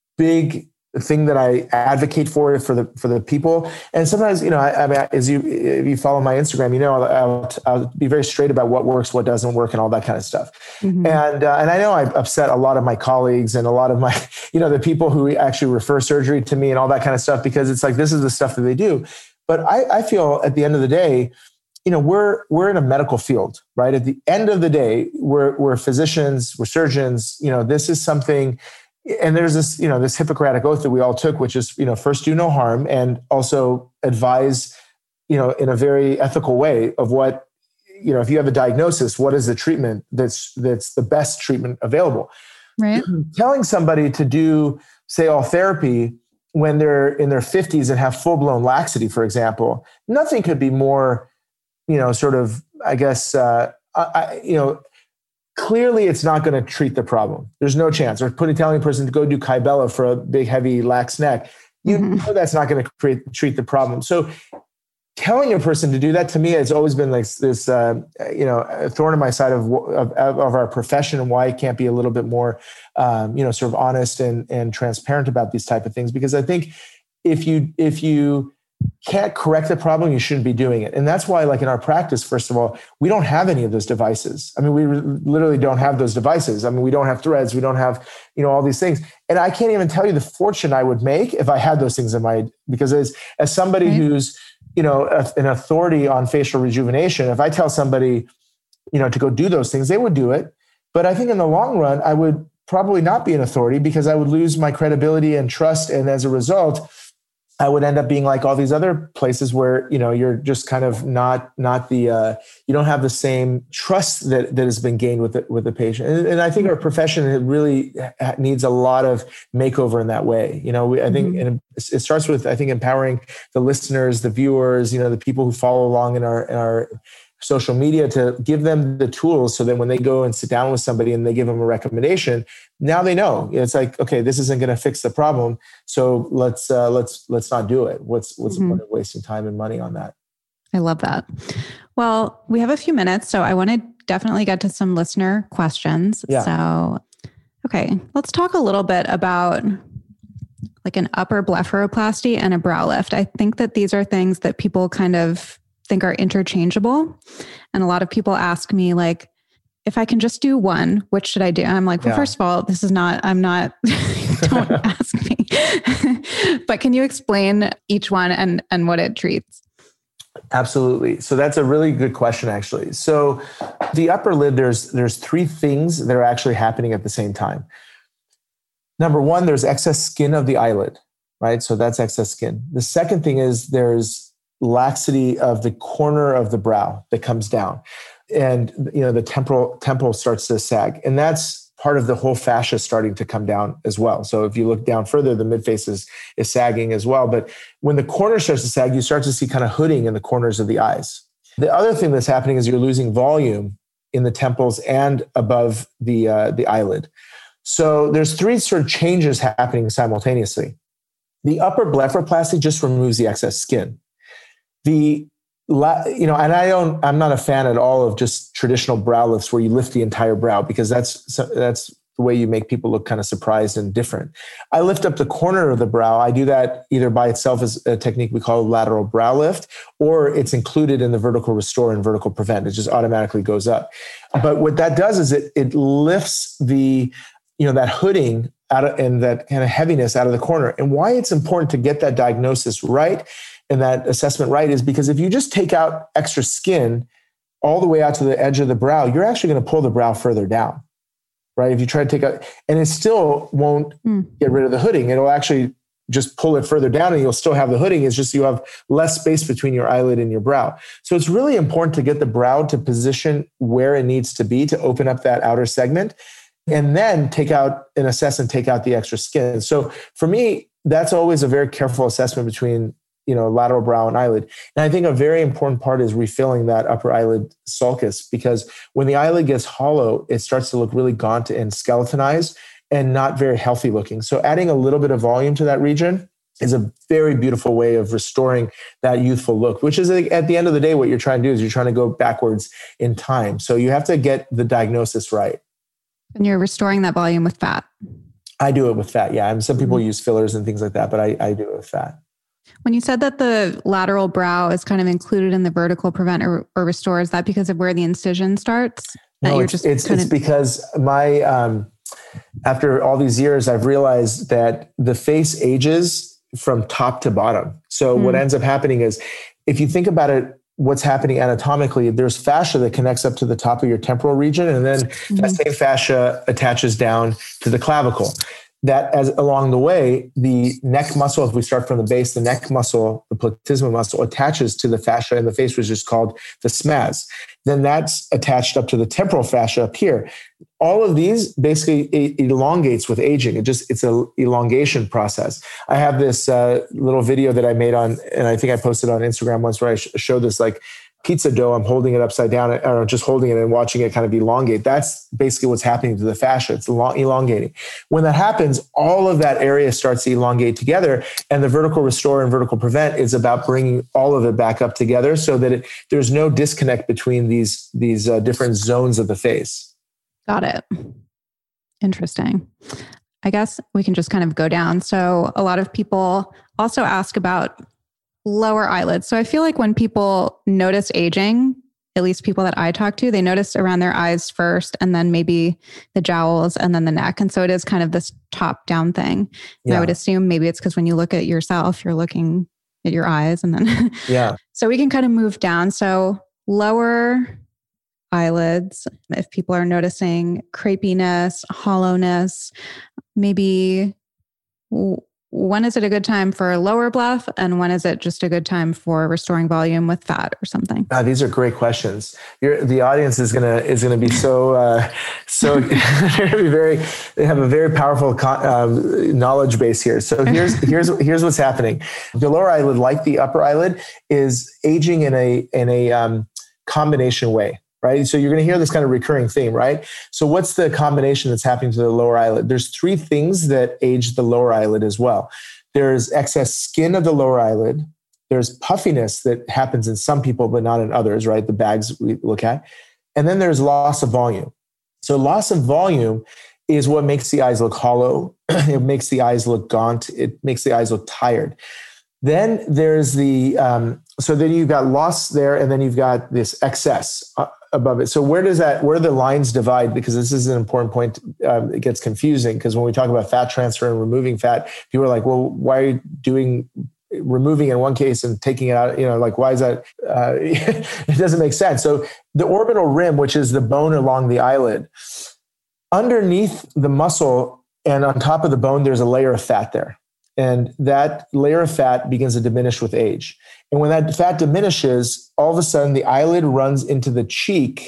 big thing that I advocate for for the for the people, and sometimes, you know, I, I mean, as you if you follow my Instagram, you know, I'll, I'll be very straight about what works, what doesn't work, and all that kind of stuff. Mm-hmm. And uh, and I know I've upset a lot of my colleagues and a lot of my, you know, the people who actually refer surgery to me and all that kind of stuff, because it's like this is the stuff that they do. But I, I feel at the end of the day, you know, we're we're in a medical field, right? At the end of the day, we're we're physicians, we're surgeons. You know, this is something, and there's this, you know, this Hippocratic oath that we all took, which is, you know, first do no harm, and also advise, you know, in a very ethical way of what, you know, if you have a diagnosis, what is the treatment that's that's the best treatment available? Right. Telling somebody to do, say, all therapy when they're in their fifties and have full-blown laxity, for example, nothing could be more, you know, sort of, I guess, uh, I, you know, clearly it's not going to treat the problem. There's no chance. Or putting telling a person to go do Kybella for a big, heavy, lax neck, you mm-hmm. know that's not going to create treat the problem. So telling a person to do that, to me, has always been like this, uh, you know, a thorn in my side of, of of our profession, and why it can't be a little bit more, um, you know, sort of honest and and transparent about these type of things. Because I think if you if you can't correct the problem, you shouldn't be doing it. And that's why, like in our practice, first of all, we don't have any of those devices. I mean, we literally don't have those devices. I mean, we don't have threads. We don't have, you know, all these things. And I can't even tell you the fortune I would make if I had those things in my, because as, as somebody right. who's, you know, a, an authority on facial rejuvenation, if I tell somebody, you know, to go do those things, they would do it. But I think in the long run, I would probably not be an authority, because I would lose my credibility and trust. And as a result, I would end up being like all these other places where, you know, you're just kind of not, not the, uh, you don't have the same trust that, that has been gained with the, with the patient. And, and I think our profession really needs a lot of makeover in that way. You know, we, I think mm-hmm. and it starts with, I think, empowering the listeners, the viewers, you know, the people who follow along in our, in our social media, to give them the tools so that when they go and sit down with somebody and they give them a recommendation, now they know. It's like, okay, this isn't going to fix the problem, so let's uh, let's let's not do it. What's what's mm-hmm. the point of wasting time and money on that? I love that. Well, we have a few minutes, so I want to definitely get to some listener questions. Yeah. So, okay, let's talk a little bit about like an upper blepharoplasty and a brow lift. I think that these are things that people kind of think are interchangeable. And a lot of people ask me, like, if I can just do one, what should I do? And I'm like, well, yeah. first of all, this is not, I'm not, don't ask me. But can you explain each one and, and what it treats? Absolutely. So that's a really good question, actually. So the upper lid, there's, there's three things that are actually happening at the same time. Number one, there's excess skin of the eyelid, right? So that's excess skin. The second thing is there's laxity of the corner of the brow that comes down, and, you know, the temporal temple starts to sag. And that's part of the whole fascia starting to come down as well. So if you look down further, the midface is, is sagging as well. But when the corner starts to sag, you start to see kind of hooding in the corners of the eyes. The other thing that's happening is you're losing volume in the temples and above the uh, the eyelid. So there's three sort of changes happening simultaneously. The upper blepharoplasty just removes the excess skin. The you know, and I don't, I'm not a fan at all of just traditional brow lifts where you lift the entire brow, because that's, that's the way you make people look kind of surprised and different. I lift up the corner of the brow. I do that either by itself as a technique we call lateral brow lift, or it's included in the vertical restore and vertical prevent. It just automatically goes up. But what that does is it, it lifts the, you know, that hooding out of, and that kind of heaviness out of the corner. And why it's important to get that diagnosis right and that assessment right is because if you just take out extra skin all the way out to the edge of the brow, you're actually going to pull the brow further down, right? If you try to take out, and it still won't mm. get rid of the hooding. It'll actually just pull it further down and you'll still have the hooding. It's just you have less space between your eyelid and your brow. So it's really important to get the brow to position where it needs to be to open up that outer segment, and then take out and assess and take out the extra skin. So for me, that's always a very careful assessment between, you know, lateral brow and eyelid. And I think a very important part is refilling that upper eyelid sulcus, because when the eyelid gets hollow, it starts to look really gaunt and skeletonized and not very healthy looking. So adding a little bit of volume to that region is a very beautiful way of restoring that youthful look, which is at the end of the day, what you're trying to do is you're trying to go backwards in time. So you have to get the diagnosis right. And you're restoring that volume with fat. I do it with fat. Yeah. And some people mm-hmm. use fillers and things like that, but I, I do it with fat. When you said that the lateral brow is kind of included in the vertical prevent or, or restore, is that because of where the incision starts? That no, you're it's, just it's, kind it's of... because my, um, after all these years, I've realized that the face ages from top to bottom. So mm. what ends up happening is, if you think about it, what's happening anatomically, there's fascia that connects up to the top of your temporal region. And then mm. that same fascia attaches down to the clavicle. That as along the way, the neck muscle, if we start from the base, the neck muscle, the platysma muscle attaches to the fascia in the face, which is called the S M A S. Then that's attached up to the temporal fascia up here. All of these basically elongates with aging. It just, it's an elongation process. I have this uh, little video that I made on, and I think I posted on Instagram once, where I sh- showed this like pizza dough. I'm holding it upside down, or just holding it and watching it kind of elongate. That's basically what's happening to the fascia. It's elongating. When that happens, all of that area starts to elongate together, and the vertical restore and vertical prevent is about bringing all of it back up together so that it, there's no disconnect between these, these uh, different zones of the face. Got it. Interesting. I guess we can just kind of go down. So a lot of people also ask about lower eyelids. So I feel like when people notice aging, at least people that I talk to, they notice around their eyes first, and then maybe the jowls, and then the neck. And so it is kind of this top down thing. Yeah. I would assume maybe it's because when you look at yourself, you're looking at your eyes, and then, yeah. So we can kind of move down. So lower eyelids, if people are noticing crepiness, hollowness, maybe when is it a good time for lower bleph, and when is it just a good time for restoring volume with fat or something? Uh, these are great questions. You're, the audience is gonna is gonna be so uh, so they're gonna be very. They have a very powerful con, um, knowledge base here. So here's here's here's what's happening. The lower eyelid, like the upper eyelid, is aging in a in a um, combination way. Right. So you're going to hear this kind of recurring theme, right? So what's the combination that's happening to the lower eyelid? There's three things that age the lower eyelid as well. There's excess skin of the lower eyelid. There's puffiness that happens in some people, but not in others, right? The bags we look at. And then there's loss of volume. So loss of volume is what makes the eyes look hollow. It makes the eyes look gaunt. It makes the eyes look tired. Then there's the, um, so then you've got loss there, and then you've got this excess uh, above it. So where does that, where the lines divide? Because this is an important point. Um, it gets confusing because when we talk about fat transfer and removing fat, people are like, well, why are you doing removing in one case and taking it out? You know, like, why is that? Uh, it doesn't make sense. So the orbital rim, which is the bone along the eyelid, underneath the muscle and on top of the bone, there's a layer of fat there. And that layer of fat begins to diminish with age. And when that fat diminishes, all of a sudden the eyelid runs into the cheek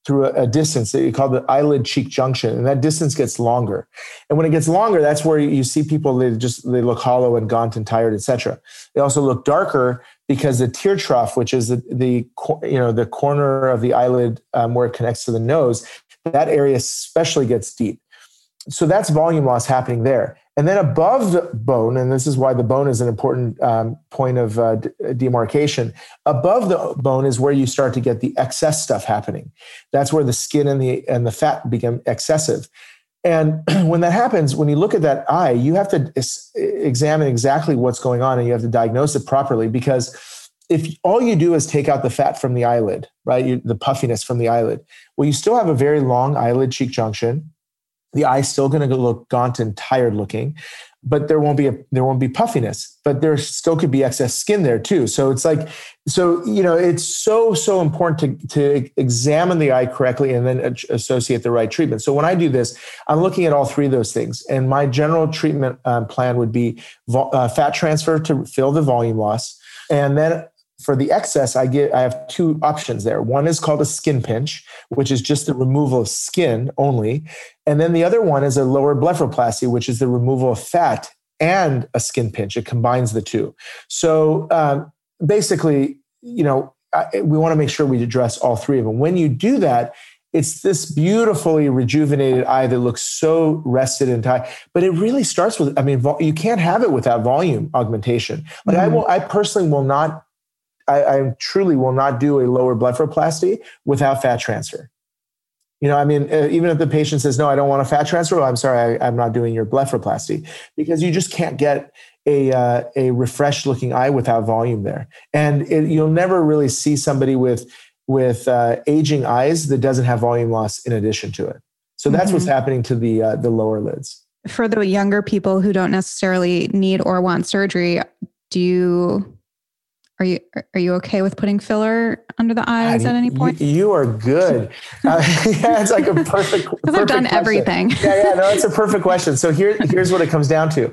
through a, a distance that you call the eyelid cheek junction. And that distance gets longer. And when it gets longer, that's where you see people, they just, they look hollow and gaunt and tired, et cetera. They also look darker because the tear trough, which is the, the you know, the corner of the eyelid um, where it connects to the nose, that area especially gets deep. So that's volume loss happening there. And then above the bone, and this is why the bone is an important um, point of uh, d- demarcation, above the bone is where you start to get the excess stuff happening. That's where the skin and the and the fat become excessive. And when that happens, when you look at that eye, you have to is- examine exactly what's going on, and you have to diagnose it properly, because if all you do is take out the fat from the eyelid, right, you, the puffiness from the eyelid, well, you still have a very long eyelid cheek junction. The eye's still going to look gaunt and tired looking, but there won't be a, there won't be puffiness, but there still could be excess skin there too. So it's like, so, you know, it's so, so important to, to examine the eye correctly and then associate the right treatment. So when I do this, I'm looking at all three of those things. And my general treatment um, plan would be vo- uh, fat transfer to fill the volume loss. And then for the excess, I get, I have two options there. One is called a skin pinch, which is just the removal of skin only. And then the other one is a lower blepharoplasty, which is the removal of fat and a skin pinch. It combines the two. So um, basically, you know, I, we want to make sure we address all three of them. When you do that, it's this beautifully rejuvenated eye that looks so rested and tight. But it really starts with, I mean, vol- you can't have it without volume augmentation. Like mm-hmm. I will, I personally will not I, I truly will not do a lower blepharoplasty without fat transfer. You know, I mean, uh, even if the patient says, no, I don't want a fat transfer, well, I'm sorry, I, I'm not doing your blepharoplasty, because you just can't get a uh, a refreshed looking eye without volume there. And it, you'll never really see somebody with, with uh, aging eyes that doesn't have volume loss in addition to it. So that's mm-hmm. what's happening to the uh, the lower lids. For the younger people who don't necessarily need or want surgery, do you... Are you are you okay with putting filler under the eyes God, at any point? You, you are good. Uh, yeah, it's like a perfect. Because I've done question. everything. yeah, yeah, no, it's a perfect question. So here, here's what it comes down to.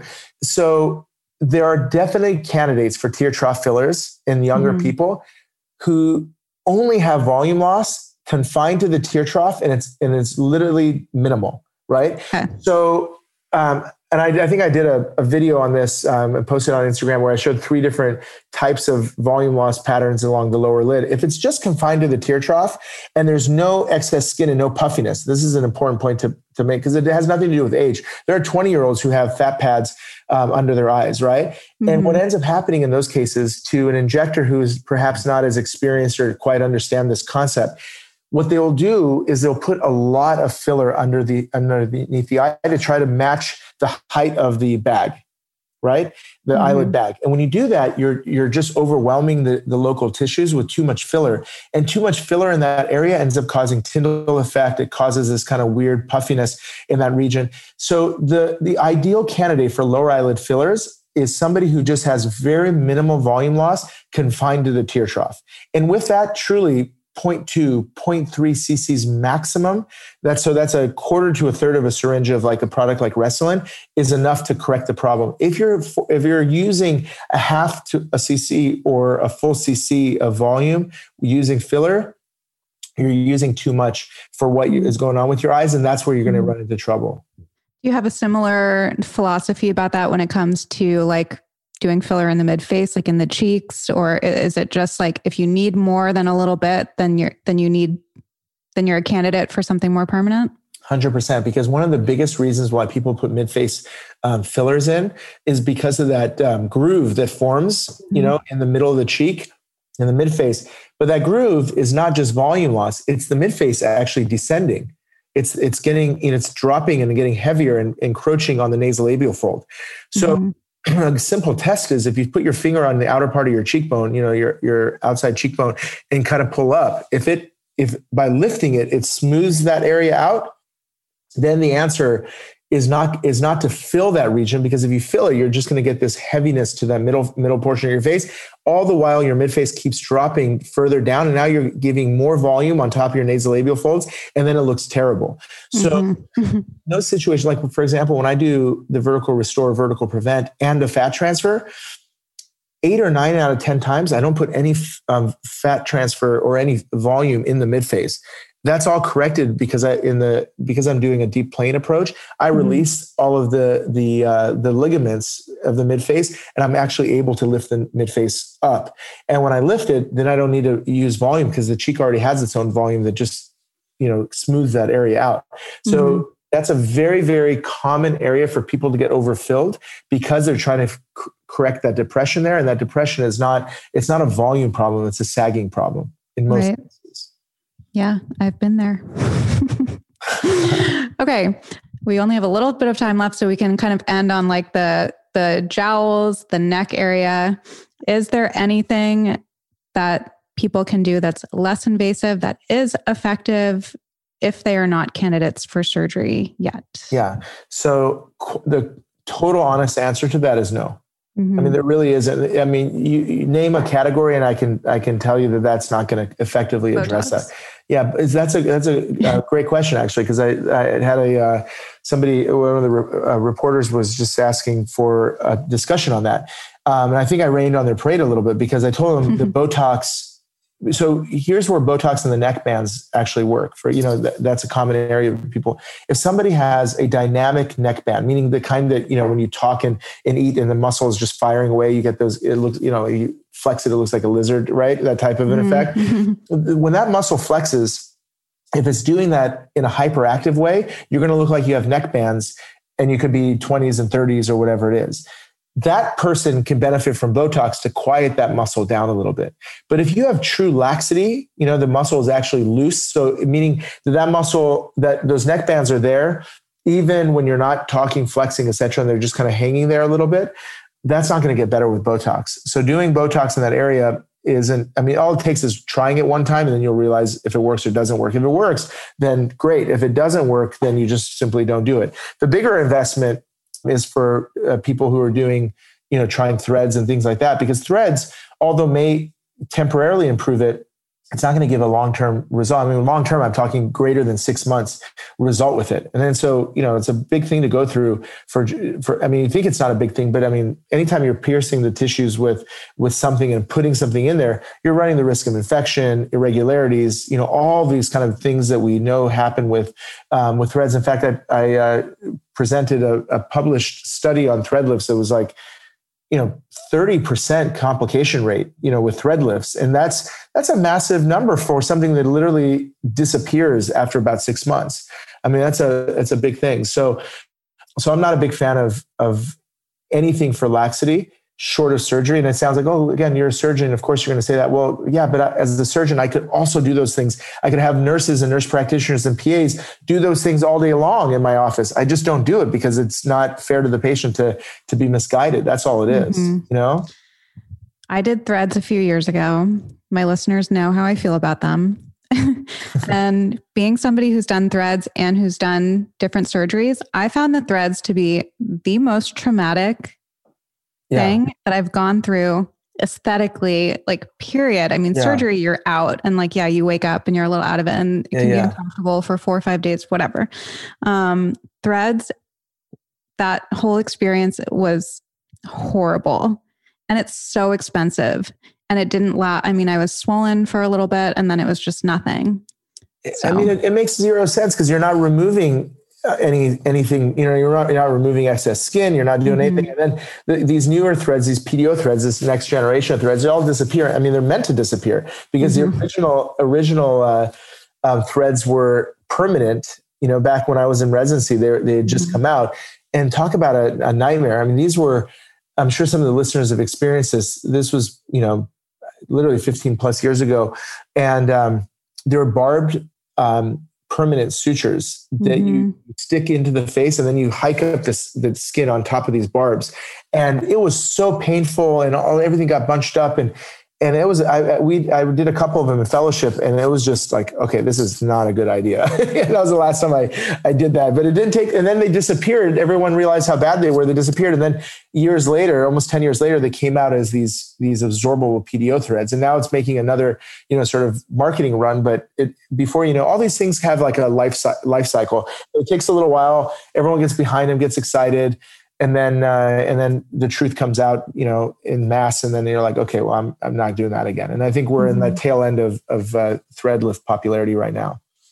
So there are definitely candidates for tear trough fillers in younger mm. people who only have volume loss confined to the tear trough, and it's and it's literally minimal, right? Okay. So. Um, And I, I think I did a, a video on this um, and posted on Instagram where I showed three different types of volume loss patterns along the lower lid. If it's just confined to the tear trough and there's no excess skin and no puffiness, this is an important point to, to make, because it has nothing to do with age. There are twenty-year-olds who have fat pads um, under their eyes, right? Mm-hmm. And what ends up happening in those cases to an injector who is perhaps not as experienced or quite understand this concept, what they'll do is they'll put a lot of filler under the underneath the eye to try to match the height of the bag, right? The mm-hmm. eyelid bag. And when you do that, you're you're just overwhelming the, the local tissues with too much filler. And too much filler in that area ends up causing Tyndall effect. It causes this kind of weird puffiness in that region. So the, the ideal candidate for lower eyelid fillers is somebody who just has very minimal volume loss confined to the tear trough. And with that, truly, zero point two, zero point three cc's maximum. That's so that's a quarter to a third of a syringe of like a product like Restylane is enough to correct the problem. If you're if you're using a half to a cc or a full cc of volume using filler, you're using too much for what is going on with your eyes, and that's where you're going to run into trouble. You have a similar philosophy about that when it comes to like doing filler in the mid face, like in the cheeks, or is it just like if you need more than a little bit, then you're then you need then you're a candidate for something more permanent? one hundred percent. Because one of the biggest reasons why people put mid face um, fillers in is because of that um, groove that forms, mm-hmm. you know, in the middle of the cheek, in the mid face. But that groove is not just volume loss; it's the mid face actually descending. It's it's getting you know, it's dropping and getting heavier and encroaching on the nasolabial fold. So. Mm-hmm. A simple test is if you put your finger on the outer part of your cheekbone, you know, your, your outside cheekbone, and kind of pull up, if it, if by lifting it, it smooths that area out, then the answer is not, is not to fill that region, because if you fill it, you're just going to get this heaviness to that middle, middle portion of your face. All the while your midface keeps dropping further down, and now you're giving more volume on top of your nasolabial folds, and then it looks terrible. So mm-hmm. no situation, like for example, when I do the vertical restore, vertical prevent, and a fat transfer, eight or nine out of ten times, I don't put any um, fat transfer or any volume in the midface. that's all corrected because I in the because I'm doing a deep plane approach. I Mhm. release all of the the uh, the ligaments of the midface, and I'm actually able to lift the midface up. And when I lift it, then I don't need to use volume because the cheek already has its own volume that just you know smooths that area out. So Mhm. that's a very very common area for people to get overfilled because they're trying to f- correct that depression there, and that depression is not it's not a volume problem; it's a sagging problem in most Right. cases. Yeah, I've been there. Okay. We only have a little bit of time left, so we can kind of end on like the the jowls, the neck area. Is there anything that people can do that's less invasive, that is effective if they are not candidates for surgery yet? Yeah. So qu- the total honest answer to that is no. Mhm. I mean, there really isn't. I mean, you, you name a category, and I can I can tell you that that's not going to effectively address Botox. that. Yeah, but that's a that's a, a great question actually, because I, I had a uh, somebody one of the re- uh, reporters was just asking for a discussion on that, um, and I think I rained on their parade a little bit because I told them the Botox. So here's where Botox and the neck bands actually work for, you know, th- that's a common area for people. If somebody has a dynamic neck band, meaning the kind that, you know, when you talk and, and eat and the muscle is just firing away, you get those, it looks, you know, you flex it, it looks like a lizard, right? That type of an effect. When that muscle flexes, if it's doing that in a hyperactive way, you're going to look like you have neck bands and you could be twenties and thirties or whatever it is. That person can benefit from Botox to quiet that muscle down a little bit. But if you have true laxity, you know, the muscle is actually loose. So meaning that that muscle, that those neck bands are there, even when you're not talking, flexing, et cetera, and they're just kind of hanging there a little bit, that's not going to get better with Botox. So doing Botox in that area isn't, I mean, all it takes is trying it one time and then you'll realize if it works or doesn't work. If it works, then great. If it doesn't work, then you just simply don't do it. The bigger investment is for uh, people who are doing, you know, trying threads and things like that, because threads, although may temporarily improve it, it's not going to give a long-term result. I mean, long-term, I'm talking greater than six months result with it. And then, so, you know, it's a big thing to go through for, for, I mean, you think it's not a big thing, but I mean, anytime you're piercing the tissues with, with something and putting something in there, you're running the risk of infection, irregularities, you know, all these kind of things that we know happen with, um, with threads. In fact, I, I uh, presented a, a published study on thread lifts that was like, you know, thirty percent complication rate, you know, with thread lifts. And that's, that's a massive number for something that literally disappears after about six months. I mean, that's a, that's a big thing. So, so I'm not a big fan of, of anything for laxity short of surgery. And it sounds like, oh, again, you're a surgeon. Of course, you're going to say that. Well, yeah, but as a surgeon, I could also do those things. I could have nurses and nurse practitioners and P As do those things all day long in my office. I just don't do it because it's not fair to the patient to, to be misguided. That's all it is, Mm-hmm. you know? I did threads a few years ago. My listeners know how I feel about them. And being somebody who's done threads and who's done different surgeries, I found the threads to be the most traumatic Yeah. thing that I've gone through aesthetically, like period. I mean, Yeah. surgery, you're out and like, yeah, you wake up and you're a little out of it and it Yeah, can yeah. be uncomfortable for four or five days, whatever. Um, threads, that whole experience was horrible and it's so expensive and it didn't last. I mean, I was swollen for a little bit and then it was just nothing. I mean, it, it makes zero sense because you're not removing uh, any anything. You know, you're not, you're not removing excess skin. You're not doing Mm-hmm. anything. And then the, these newer threads, these P D O threads, this next generation of threads, they all disappear. I mean, they're meant to disappear because Mm-hmm. the original original uh, um, threads were permanent. You know, back when I was in residency, they they had just Mm-hmm. come out. And talk about a, a nightmare. I mean, these were. I'm sure some of the listeners have experienced this. This was, you know, literally fifteen plus years ago, and um, there were barbed. Um, permanent sutures that Mm-hmm. you stick into the face and then you hike up this, the skin on top of these barbs. And it was so painful and all, everything got bunched up. And, and it was, I, we, I did a couple of them in fellowship and it was just like, okay, this is not a good idea. That was the last time I, I did that, but it didn't take, and then they disappeared. Everyone realized how bad they were. They disappeared. And then years later, almost ten years later, they came out as these, these absorbable P D O threads. And now it's making another, you know, sort of marketing run. But it, before, you know, all these things have like a life, life cycle. It takes a little while. Everyone gets behind them, gets excited. And then, uh, and then the truth comes out, you know, in mass. And then you're like, okay, well, I'm, I'm not doing that again. And I think we're mm-hmm. in the tail end of, of uh, thread lift popularity right now.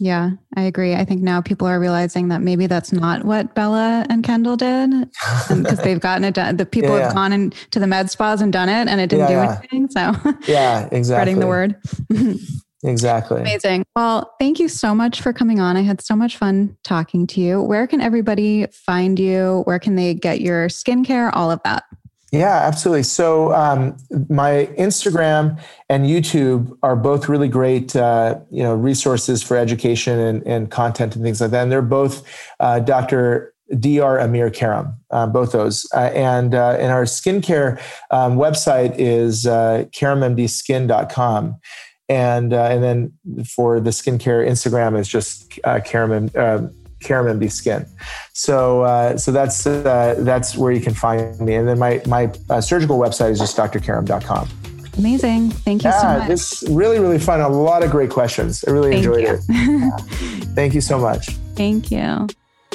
Yeah, I agree. I think now people are realizing that maybe that's not what Bella and Kendall did, because they've gotten it done. The people yeah, have yeah. gone into the med spas and done it, and it didn't Yeah, do yeah. anything. So Yeah, exactly. spreading the word. Exactly. Amazing. Well, thank you so much for coming on. I had so much fun talking to you. Where can everybody find you? Where can they get your skincare? All of that. Yeah, absolutely. So um, my Instagram and YouTube are both really great, uh, you know, resources for education and, and content and things like that. And they're both uh, Doctor Doctor Amir Karam, uh, both those. Uh, and uh, and our skincare um, website is uh, karam m d skin dot com. And uh, and then for the skincare Instagram is just uh, Karam uh, Karam M D Skin. So uh, so that's uh, that's where you can find me. And then my my uh, surgical website is just d r karam dot com. Amazing. Thank you yeah, so much. It's really, really fun. A lot of great questions. I really Thank enjoyed you. it. Yeah. Thank you so much. Thank you.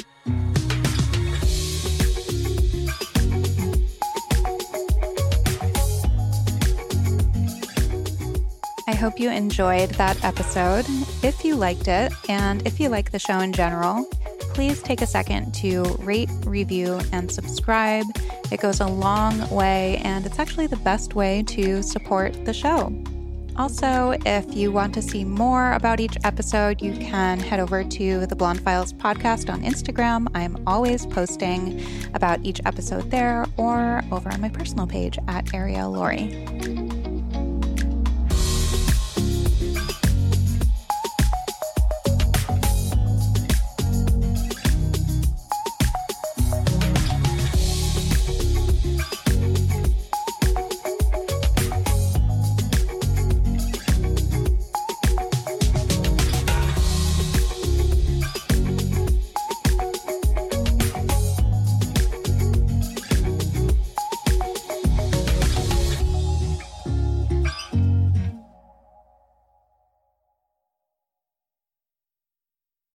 I hope you enjoyed that episode. If you liked it, and if you like the show in general, please take a second to rate, review, and subscribe. It goes a long way, and it's actually the best way to support the show. Also, if you want to see more about each episode, you can head over to the Blonde Files podcast on Instagram. I'm always posting about each episode there, or over on my personal page at Ariel Laurie.